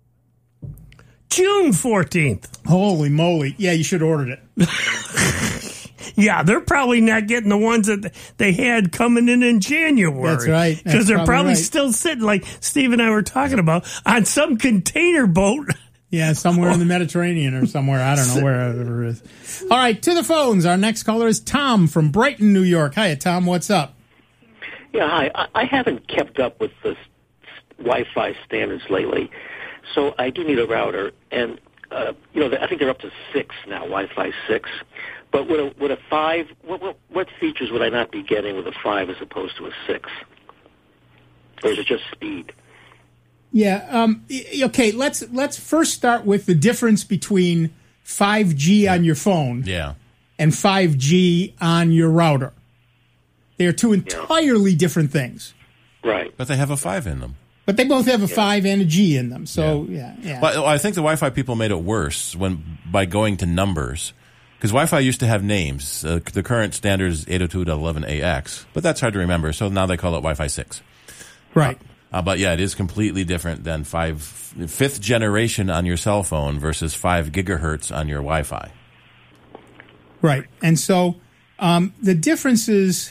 June fourteenth. Holy moly. Yeah, you should have ordered it. Yeah, they're probably not getting the ones that they had coming in in January. That's right. That's Because they're probably probably right. still sitting, like Steve and I were talking about, on some container boat. Yeah, somewhere in the Mediterranean or somewhere. I don't know, wherever it is. All right, to the phones. Our next caller is Tom from Brighton, New York. Hiya, Tom. What's up? Yeah, hi. I, I haven't kept up with the s- Wi-Fi standards lately, so I do need a router. And, uh, you know, I think they're up to six now, Wi-Fi six. But with a, with a five, what, what, what features would I not be getting with a five as opposed to a six? Or is it just speed? Yeah. Um, y- okay. Let's let's first start with the difference between five G on your phone Yeah. and five G on your router. They are two entirely different things, Right. But they have a five in them. but they both have a five and a G in them. So yeah, yeah. But I think the Wi-Fi people made it worse when by going to numbers. Because Wi-Fi used to have names. Uh, the current standard is eight oh two dot eleven A X, but that's hard to remember, so now they call it Wi-Fi six. Right. Uh, but yeah, it is completely different than five, fifth generation on your cell phone versus five gigahertz on your Wi-Fi. Right. And so um, the differences.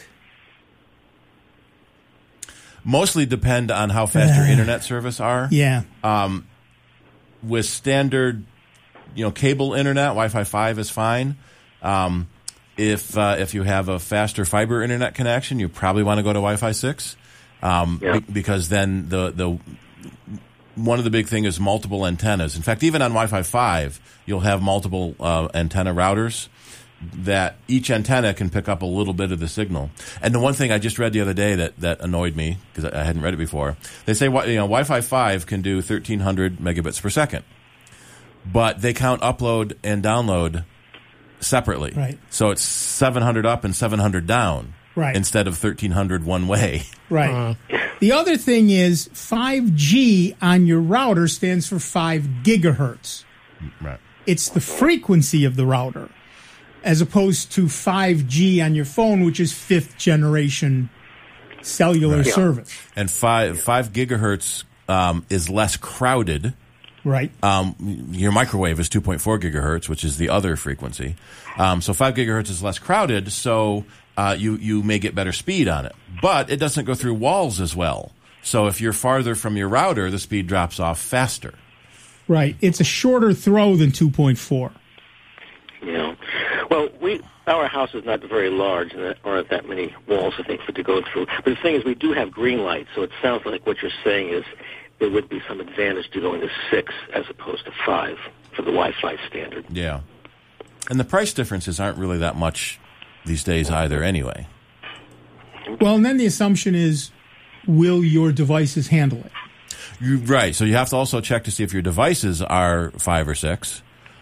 Mostly depend on how fast your internet service are. Yeah. With standard, you know, cable internet, Wi-Fi five is fine. Um, if uh, if you have a faster fiber internet connection, you probably want to go to Wi-Fi six. Um, Yeah. be- because then the, the one of the big thing is multiple antennas. In fact, even on Wi-Fi five, you'll have multiple uh, antenna routers that each antenna can pick up a little bit of the signal. And the one thing I just read the other day that, that annoyed me because I hadn't read it before, they say you know Wi-Fi five can do thirteen hundred megabits per second, but they count upload and download separately. Right. So it's seven hundred up and seven hundred down. Right. Instead of thirteen hundred one way. Right. The other thing is five G on your router stands for five gigahertz. Right. It's the frequency of the router, as opposed to five G on your phone, which is fifth generation cellular Right. service. And five five gigahertz um, is less crowded. Right. Um, your microwave is two point four gigahertz, which is the other frequency. Um, so five gigahertz is less crowded, so uh, you you may get better speed on it, but it doesn't go through walls as well. So if you're farther from your router, the speed drops off faster. Right. It's a shorter throw than two point four. You know, well, we our house is not very large, and there aren't that many walls, I think, for it to go through. But the thing is, we do have green lights, so it sounds like what you're saying is there would be some advantage to going to six as opposed to five for the Wi-Fi standard. Yeah. And the price differences aren't really that much these days either anyway. Well, and then the assumption is, will your devices handle it? You, right. So you have to also check to see if your devices are five or six.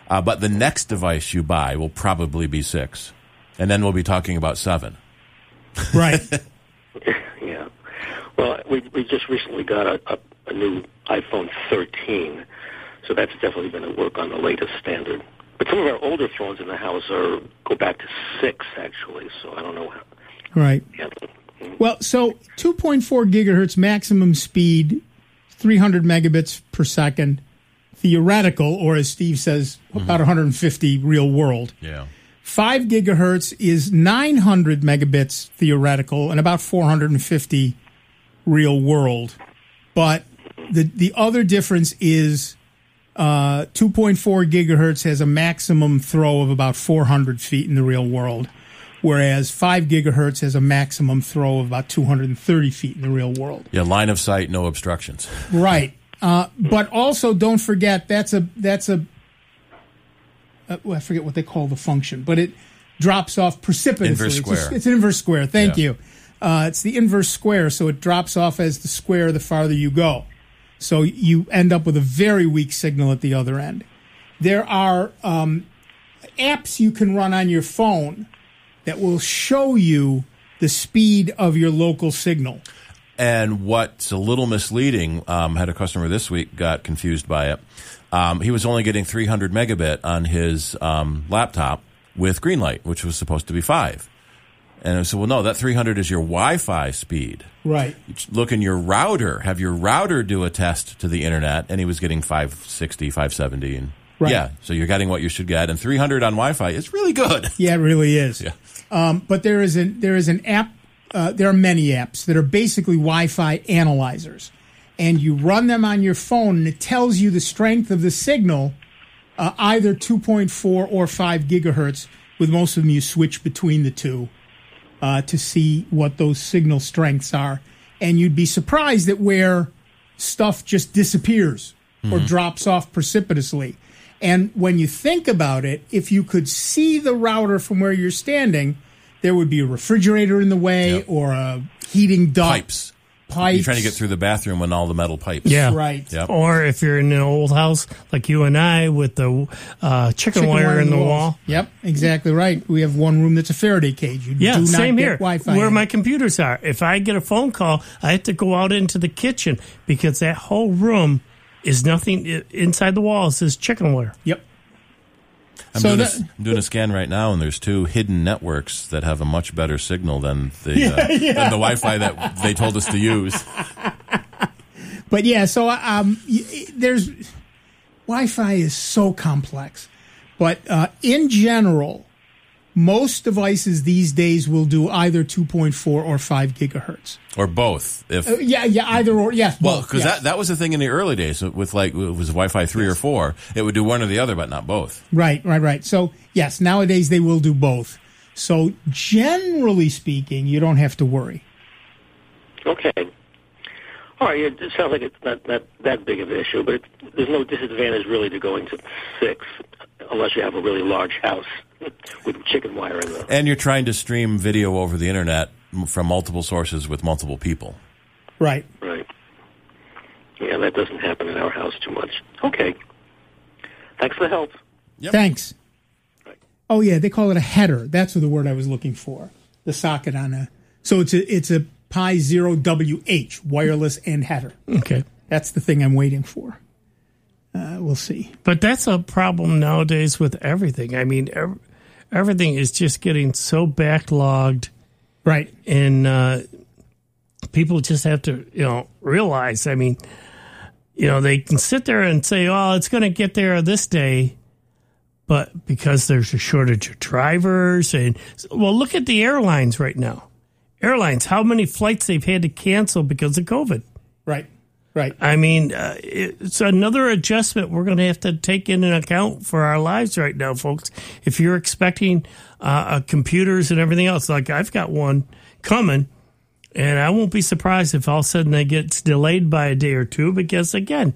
Uh, but the next device you buy will probably be six. And then we'll be talking about seven. Right. Yeah. Well, we we just recently got a, a, a new iPhone thirteen, so that's definitely going to work on the latest standard. But some of our older phones in the house are go back to six, actually, so I don't know how. Right. Yeah. Well, so two point four gigahertz maximum speed, three hundred megabits per second, theoretical, or as Steve says, mm-hmm. about one hundred fifty real world. Yeah. five gigahertz is nine hundred megabits theoretical and about four hundred fifty real world. But the the other difference is uh, two point four gigahertz has a maximum throw of about four hundred feet in the real world, whereas five gigahertz has a maximum throw of about two hundred thirty feet in the real world. Yeah, line of sight, no obstructions. Right. Uh, but also, don't forget, that's a that's a Uh, well, I forget what they call the function, but it drops off precipitously. Inverse square. It's, a, it's an inverse square. Thank yeah. you. Uh, it's the inverse square, so it drops off as the square the farther you go. So you end up with a very weak signal at the other end. There are um, apps you can run on your phone that will show you the speed of your local signal. And what's a little misleading, um, had a customer this week got confused by it. Um, he was only getting three hundred megabit on his um, laptop with Greenlight, which was supposed to be five. And I said, well, no, that three hundred is your Wi-Fi speed. Right. Look in your router. Have your router do a test to the internet, and he was getting five sixty, five seventy. And right. Yeah, so you're getting what you should get. And three hundred on Wi-Fi is really good. Yeah, it really is. Yeah. Um, but there is an there is an app. Uh, there are many apps that are basically Wi-Fi analyzers. And you run them on your phone, and it tells you the strength of the signal, uh, either two point four or five gigahertz. With most of them, you switch between the two uh, to see what those signal strengths are. And you'd be surprised at where stuff just disappears mm-hmm. or drops off precipitously. And when you think about it, if you could see the router from where you're standing, there would be a refrigerator in the way yep. or a heating duct. Pipes. Pipes. You're trying to get through the bathroom and all the metal pipes. Yeah. Right. Yep. Or if you're in an old house like you and I with the uh, chicken, chicken wire, wire in the walls. wall. Yep, exactly right. We have one room that's a Faraday cage. You yeah, do not same get here. Wi-Fi where in. my computers are. If I get a phone call, I have to go out into the kitchen because that whole room is nothing inside the walls is chicken wire. Yep. I'm, so doing that, a, I'm doing a scan right now, and there's two hidden networks that have a much better signal than the yeah, uh, yeah. than the Wi-Fi that they told us to use. But yeah, so um, there's Wi-Fi is so complex, but uh, in general, most devices these days will do either two point four or five gigahertz. Or both. If uh, yeah, yeah, either or. Yes. Well, because yes. that that was the thing in the early days with like it was Wi-Fi three yes. or four. It would do one or the other, but not both. Right, right, right. So yes, nowadays they will do both. So generally speaking, you don't have to worry. Okay. All right. It sounds like it's not, not that big of an issue, but it, there's no disadvantage really to going to six unless you have a really large house with chicken wire in there. And you're trying to stream video over the internet from multiple sources with multiple people. Right. Right. Yeah, that doesn't happen in our house too much. Okay. Thanks for the help. Yep. Thanks. Right. Oh yeah, they call it a header. That's the word I was looking for. The socket on a. So it's a it's a Pi Zero W H wireless and header. Okay. That's the thing I'm waiting for. Uh, we'll see. But that's a problem nowadays with everything. I mean, ev- everything is just getting so backlogged. Right. And uh, people just have to, you know, realize, I mean, you know, they can sit there and say, oh, it's going to get there this day. But because there's a shortage of drivers and, well, look at the airlines right now. Airlines, how many flights they've had to cancel because of COVID. Right. Right. I mean, uh, it's another adjustment we're going to have to take into account for our lives right now, folks. If you're expecting uh, uh, computers and everything else, like I've got one coming, and I won't be surprised if all of a sudden it gets delayed by a day or two because, again,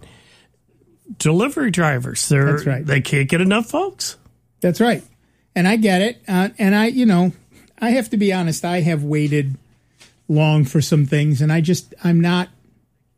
delivery drivers, they're That's right. they can't get enough folks. That's right. And I get it. Uh, and I, you know, I have to be honest, I have waited long for some things, and I just, I'm not,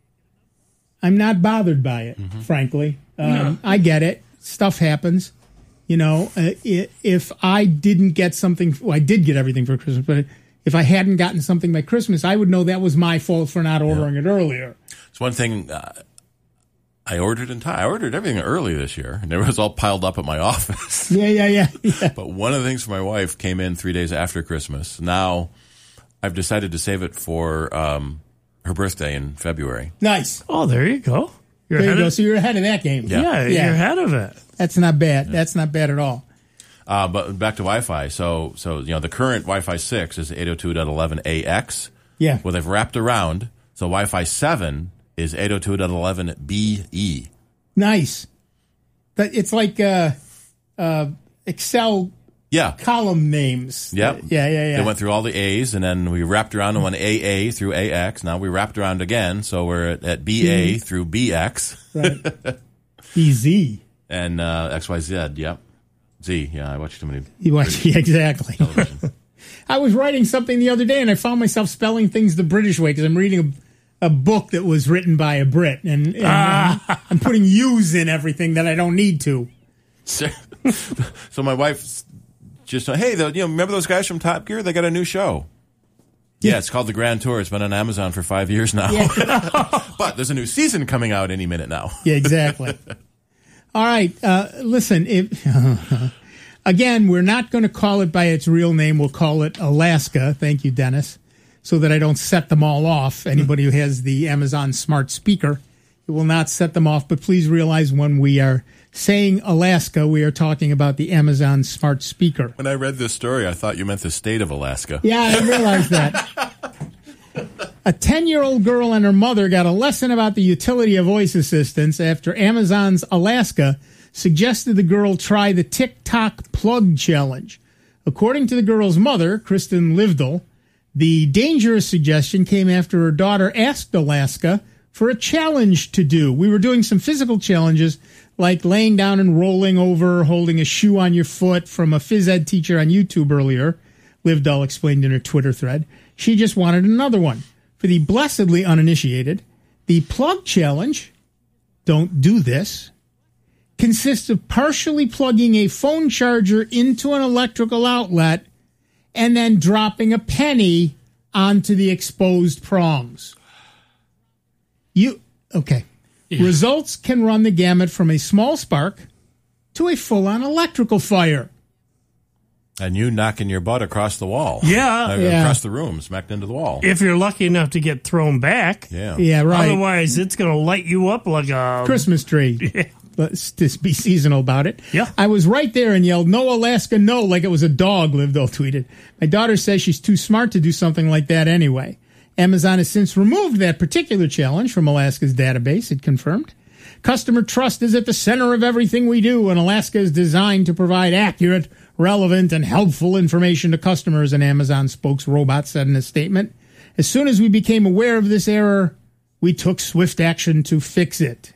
I'm not bothered by it, mm-hmm. frankly. Um, no. I get it. Stuff happens. You know, uh, i- if I didn't get something, well, I did get everything for Christmas, but if I hadn't gotten something by Christmas, I would know that was my fault for not ordering yeah. it earlier. It's one thing uh, I ordered in time. I ordered everything early this year, and it was all piled up at my office. Yeah, yeah, yeah, yeah. But one of the things for my wife came in three days after Christmas. Now I've decided to save it for um, her birthday in February. Nice. Oh, there you go. You're there you ahead go. of, So you're ahead of that game. Yeah, yeah, yeah. You're ahead of it. That's not bad. Yeah. That's not bad at all. Uh, but back to Wi-Fi. So, so you know, the current Wi-Fi six is eight oh two dot eleven A X. Yeah. Well, they've wrapped around. So Wi-Fi seven is eight oh two dot eleven B E. Nice. But it's like uh, uh, Excel yeah. column names. Yep. Yeah, yeah, yeah. They went through all the A's, and then we wrapped around and went A A through A X. Now we wrapped around again, so we're at, at B A mm. through B X. Right. B Z. And uh, X Y Z, yep. Z, yeah, I watch too many. You watch, yeah, exactly. Television. I was writing something the other day, and I found myself spelling things the British way because I'm reading a, a book that was written by a Brit, and, and ah. I'm, I'm putting U's in everything that I don't need to. So, so my wife just, hey, the, you know, remember those guys from Top Gear? They got a new show. Yeah, yeah, it's called The Grand Tour. It's been on Amazon for five years now. Yeah. But there's a new season coming out any minute now. Yeah, exactly. All right, uh, listen, if, uh, again, we're not going to call it by its real name. We'll call it Alaska. Thank you, Dennis, so that I don't set them all off. Anybody who has the Amazon smart speaker, it will not set them off. But please realize when we are saying Alaska, we are talking about the Amazon smart speaker. When I read this story, I thought you meant the state of Alaska. Yeah, I realized that. A ten-year-old girl and her mother got a lesson about the utility of voice assistants after Amazon's Alaska suggested the girl try the TikTok plug challenge. According to the girl's mother, Kristen Livdell, the dangerous suggestion came after her daughter asked Alaska for a challenge to do. We were doing some physical challenges like laying down and rolling over, holding a shoe on your foot from a phys ed teacher on YouTube earlier, Livdell explained in her Twitter thread. She just wanted another one. For the blessedly uninitiated, the plug challenge, don't do this, consists of partially plugging a phone charger into an electrical outlet and then dropping a penny onto the exposed prongs. You, okay. Yeah. Results can run the gamut from a small spark to a full-on electrical fire. And you knocking your butt across the wall. Yeah. Uh, yeah. Across the room, smacked into the wall. If you're lucky enough to get thrown back. Yeah. Yeah, right. Otherwise, it's going to light you up like a Christmas tree. Yeah. Let's just be seasonal about it. Yeah. I was right there and yelled, "No, Alaska, no," like it was a dog, Livdell tweeted. My daughter says she's too smart to do something like that anyway. Amazon has since removed that particular challenge from Alaska's database, it confirmed. Customer trust is at the center of everything we do, and Alaska is designed to provide accurate, relevant, and helpful information to customers, an Amazon spokesrobot said in a statement. As soon as we became aware of this error, we took swift action to fix it.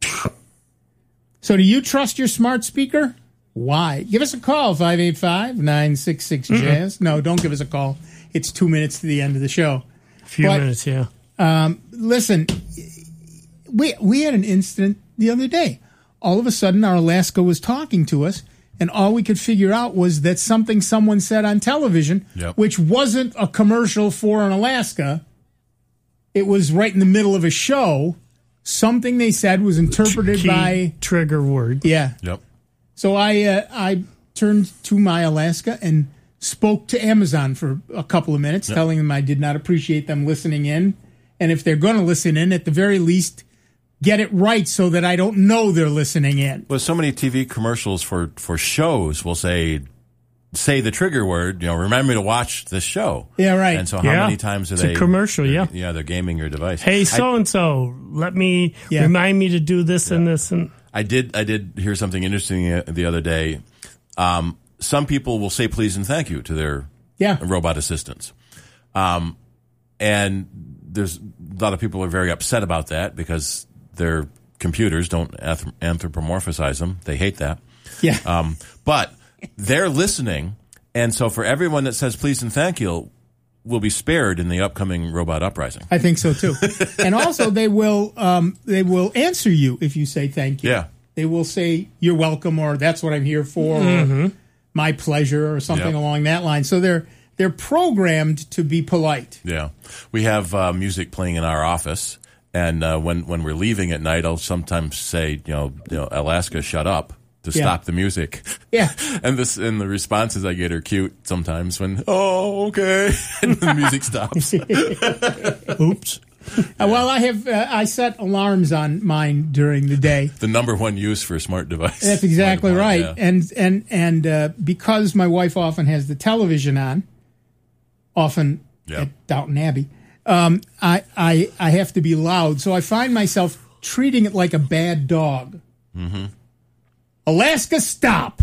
So do you trust your smart speaker? Why? Give us a call, five eight five, nine six six, jazz. Mm-hmm. No, don't give us a call. It's two minutes to the end of the show. A few but, minutes, yeah. Um, listen, we we had an incident the other day. All of a sudden, our Alaska was talking to us, and all we could figure out was that something someone said on television, yep. which wasn't a commercial for an Alaska. It was right in the middle of a show. Something they said was interpreted Key by trigger word. Yeah. Yep. So I uh, I turned to my Alaska and spoke to Amazon for a couple of minutes, yep. telling them I did not appreciate them listening in, and if they're going to listen in, at the very least, get it right so that I don't know they're listening in. Well, so many T V commercials for, for shows will say, say the trigger word, you know, remember to watch this show. Yeah, right. And so how yeah. many times are it's they... It's a commercial, yeah. Yeah, they're gaming your device. Hey, so-and-so, let me, yeah. remind me to do this yeah. and this. and I did I did hear something interesting the other day. Um, some people will say please and thank you to their yeah. robot assistants. Um, and there's a lot of people are very upset about that because their computers don't anthropomorphize them. They hate that. Yeah. Um, but they're listening, and so for everyone that says please and thank you will be spared in the upcoming robot uprising. I think so too. And also they will um, they will answer you if you say thank you. Yeah. They will say, "You're welcome," or "That's what I'm here for," Mm-hmm. or "My pleasure," or something Yep. along that line. So they're they're programmed to be polite. Yeah, we have uh, music playing in our office, and uh, when when we're leaving at night, I'll sometimes say, you know, you know Alaska, shut up, to Yeah. stop the music. Yeah. And this and the responses I get are cute sometimes when, oh, okay, and the music stops. Oops. Uh, well, I have uh, I set alarms on mine during the day. The number one use for a smart device. That's exactly Smart right. device, yeah. And and and uh, because my wife often has the television on, often Yeah. at Downton Abbey, um, I, I I have to be loud. So I find myself treating it like a bad dog. Mm-hmm. Alaska, stop!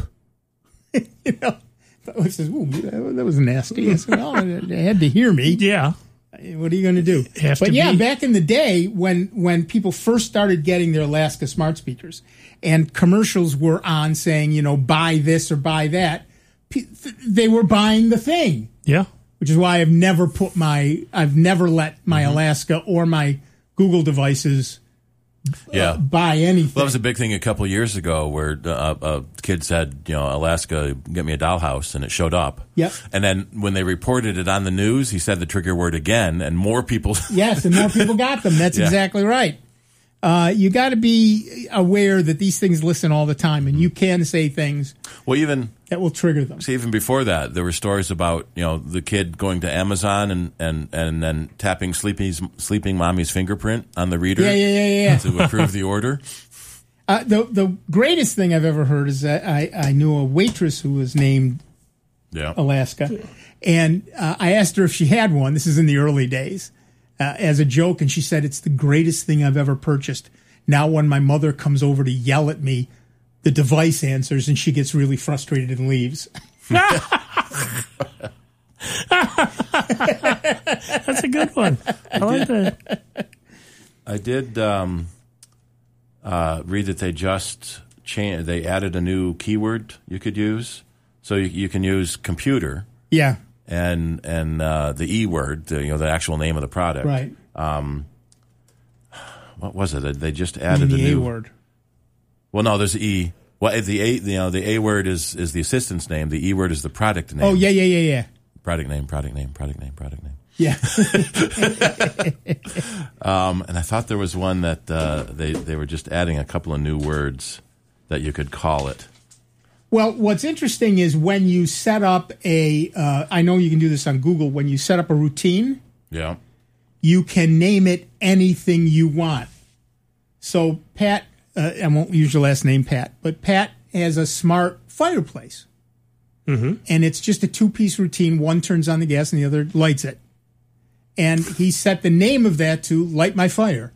You know, I says, "Ooh, that was nasty." I said, "Well, they had to hear me." Yeah. What are you going to do? Have but to yeah, be. back in the day when when people first started getting their Alaska smart speakers and commercials were on saying, you know, buy this or buy that, pe- they were buying the thing. Yeah. Which is why I've never put my I've never let my Mm-hmm. Alaska or my Google devices Yeah. uh, buy anything. Well, that was a big thing a couple of years ago where uh, a kid said, you know, Alaska, get me a dollhouse, and it showed up. Yep. And then when they reported it on the news, he said the trigger word again, and more people. Yes, and more people got them. That's Yeah. exactly right. Uh, you got to be aware that these things listen all the time, and you can say things Well, even that will trigger them. see, even before that, there were stories about, you know, the kid going to Amazon and and, and then tapping sleepy's, sleeping mommy's fingerprint on the reader. Yeah, yeah, yeah, yeah. To approve the order. Uh, the the greatest thing I've ever heard is that I, I knew a waitress who was named Yeah. Alaska, and uh, I asked her if she had one. This is in the early days, uh, as a joke, and she said it's the greatest thing I've ever purchased. Now, when my mother comes over to yell at me, the device answers, and she gets really frustrated and leaves. That's a good one. I like that. I did um, uh, read that they just changed. They added a new keyword you could use, so you, you can use computer Yeah, and and uh, the E word, the, you know, the actual name of the product. right. Um, what was it? They just added the a A new word. Well, no, there's E. Well, the A, you know, the A word is is the assistant's name. The E word is the product name. Oh yeah, yeah, yeah, yeah, Product name. Product name. Product name. Product name. yeah. Um, and I thought there was one that uh, they they were just adding a couple of new words that you could call it. Well, what's interesting is when you set up a. Uh, I know you can do this on Google. When you set up a routine, Yeah. you can name it anything you want. So Pat, uh, I won't use your last name, Pat, but Pat has a smart fireplace. Mm-hmm. And it's just a two-piece routine. One turns on the gas and the other lights it. And he set the name of that to Light My Fire.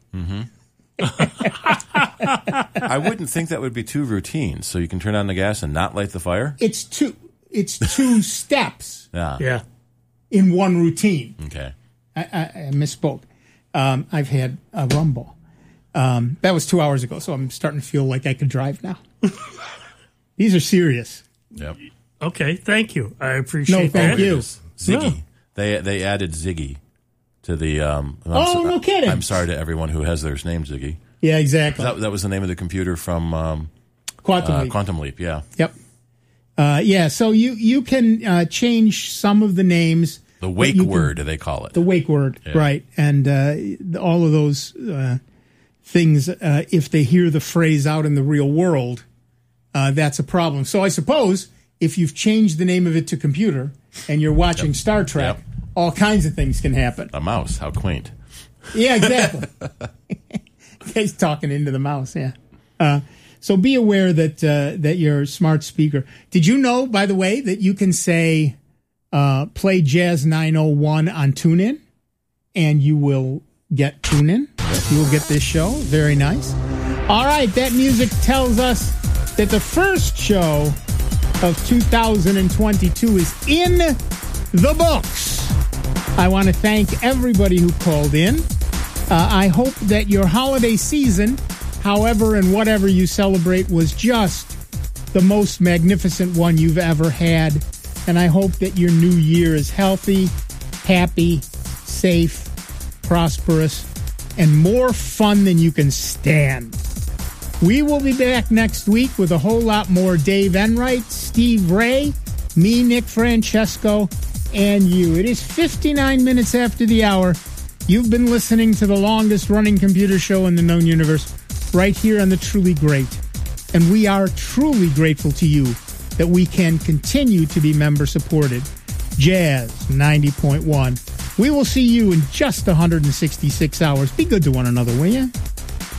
I wouldn't think that would be two routines. So you can turn on the gas and not light the fire? It's two, it's two steps Yeah. Yeah. in one routine. Okay. I, I, I misspoke. Um, I've had a rumble. Um, that was two hours ago, so I'm starting to feel like I could drive now. These are serious. Yep. Okay. Thank you. I appreciate No, that. thank you. Ziggy. No. They they added Ziggy to the. Um, I'm Oh, no kidding. I'm sorry to everyone who has their name Ziggy. Yeah, exactly. That, that was the name of the computer from um, Quantum uh, Leap. Quantum Leap. Yeah. Yep. Uh, yeah, so you you can uh, change some of the names. The but wake you can- word, they call it. The wake word, Yeah. right. And uh, all of those uh, things, uh, if they hear the phrase out in the real world, uh, that's a problem. So I suppose if you've changed the name of it to computer and you're watching Yep. Star Trek, Yep. all kinds of things can happen. A mouse. How quaint. Yeah, exactly. He's talking into the mouse, yeah. Uh, so be aware that uh, that your smart speaker. Did you know, by the way, that you can say uh, play Jazz nine oh one on TuneIn, and you will get TuneIn. You will get this show. Very nice. All right, that music tells us that the first show of two thousand twenty-two is in the books. I want to thank everybody who called in. Uh, I hope that your holiday season, however and whatever you celebrate, was just the most magnificent one you've ever had. And I hope that your new year is healthy, happy, safe, prosperous, and more fun than you can stand. We will be back next week with a whole lot more Dave Enright, Steve Ray, me, Nick Francesco, and you. It is fifty-nine minutes after the hour. You've been listening to the longest running computer show in the known universe right here on the Truly Great. And we are truly grateful to you that we can continue to be member supported. Jazz ninety point one. We will see you in just one hundred sixty-six hours. Be good to one another, will you?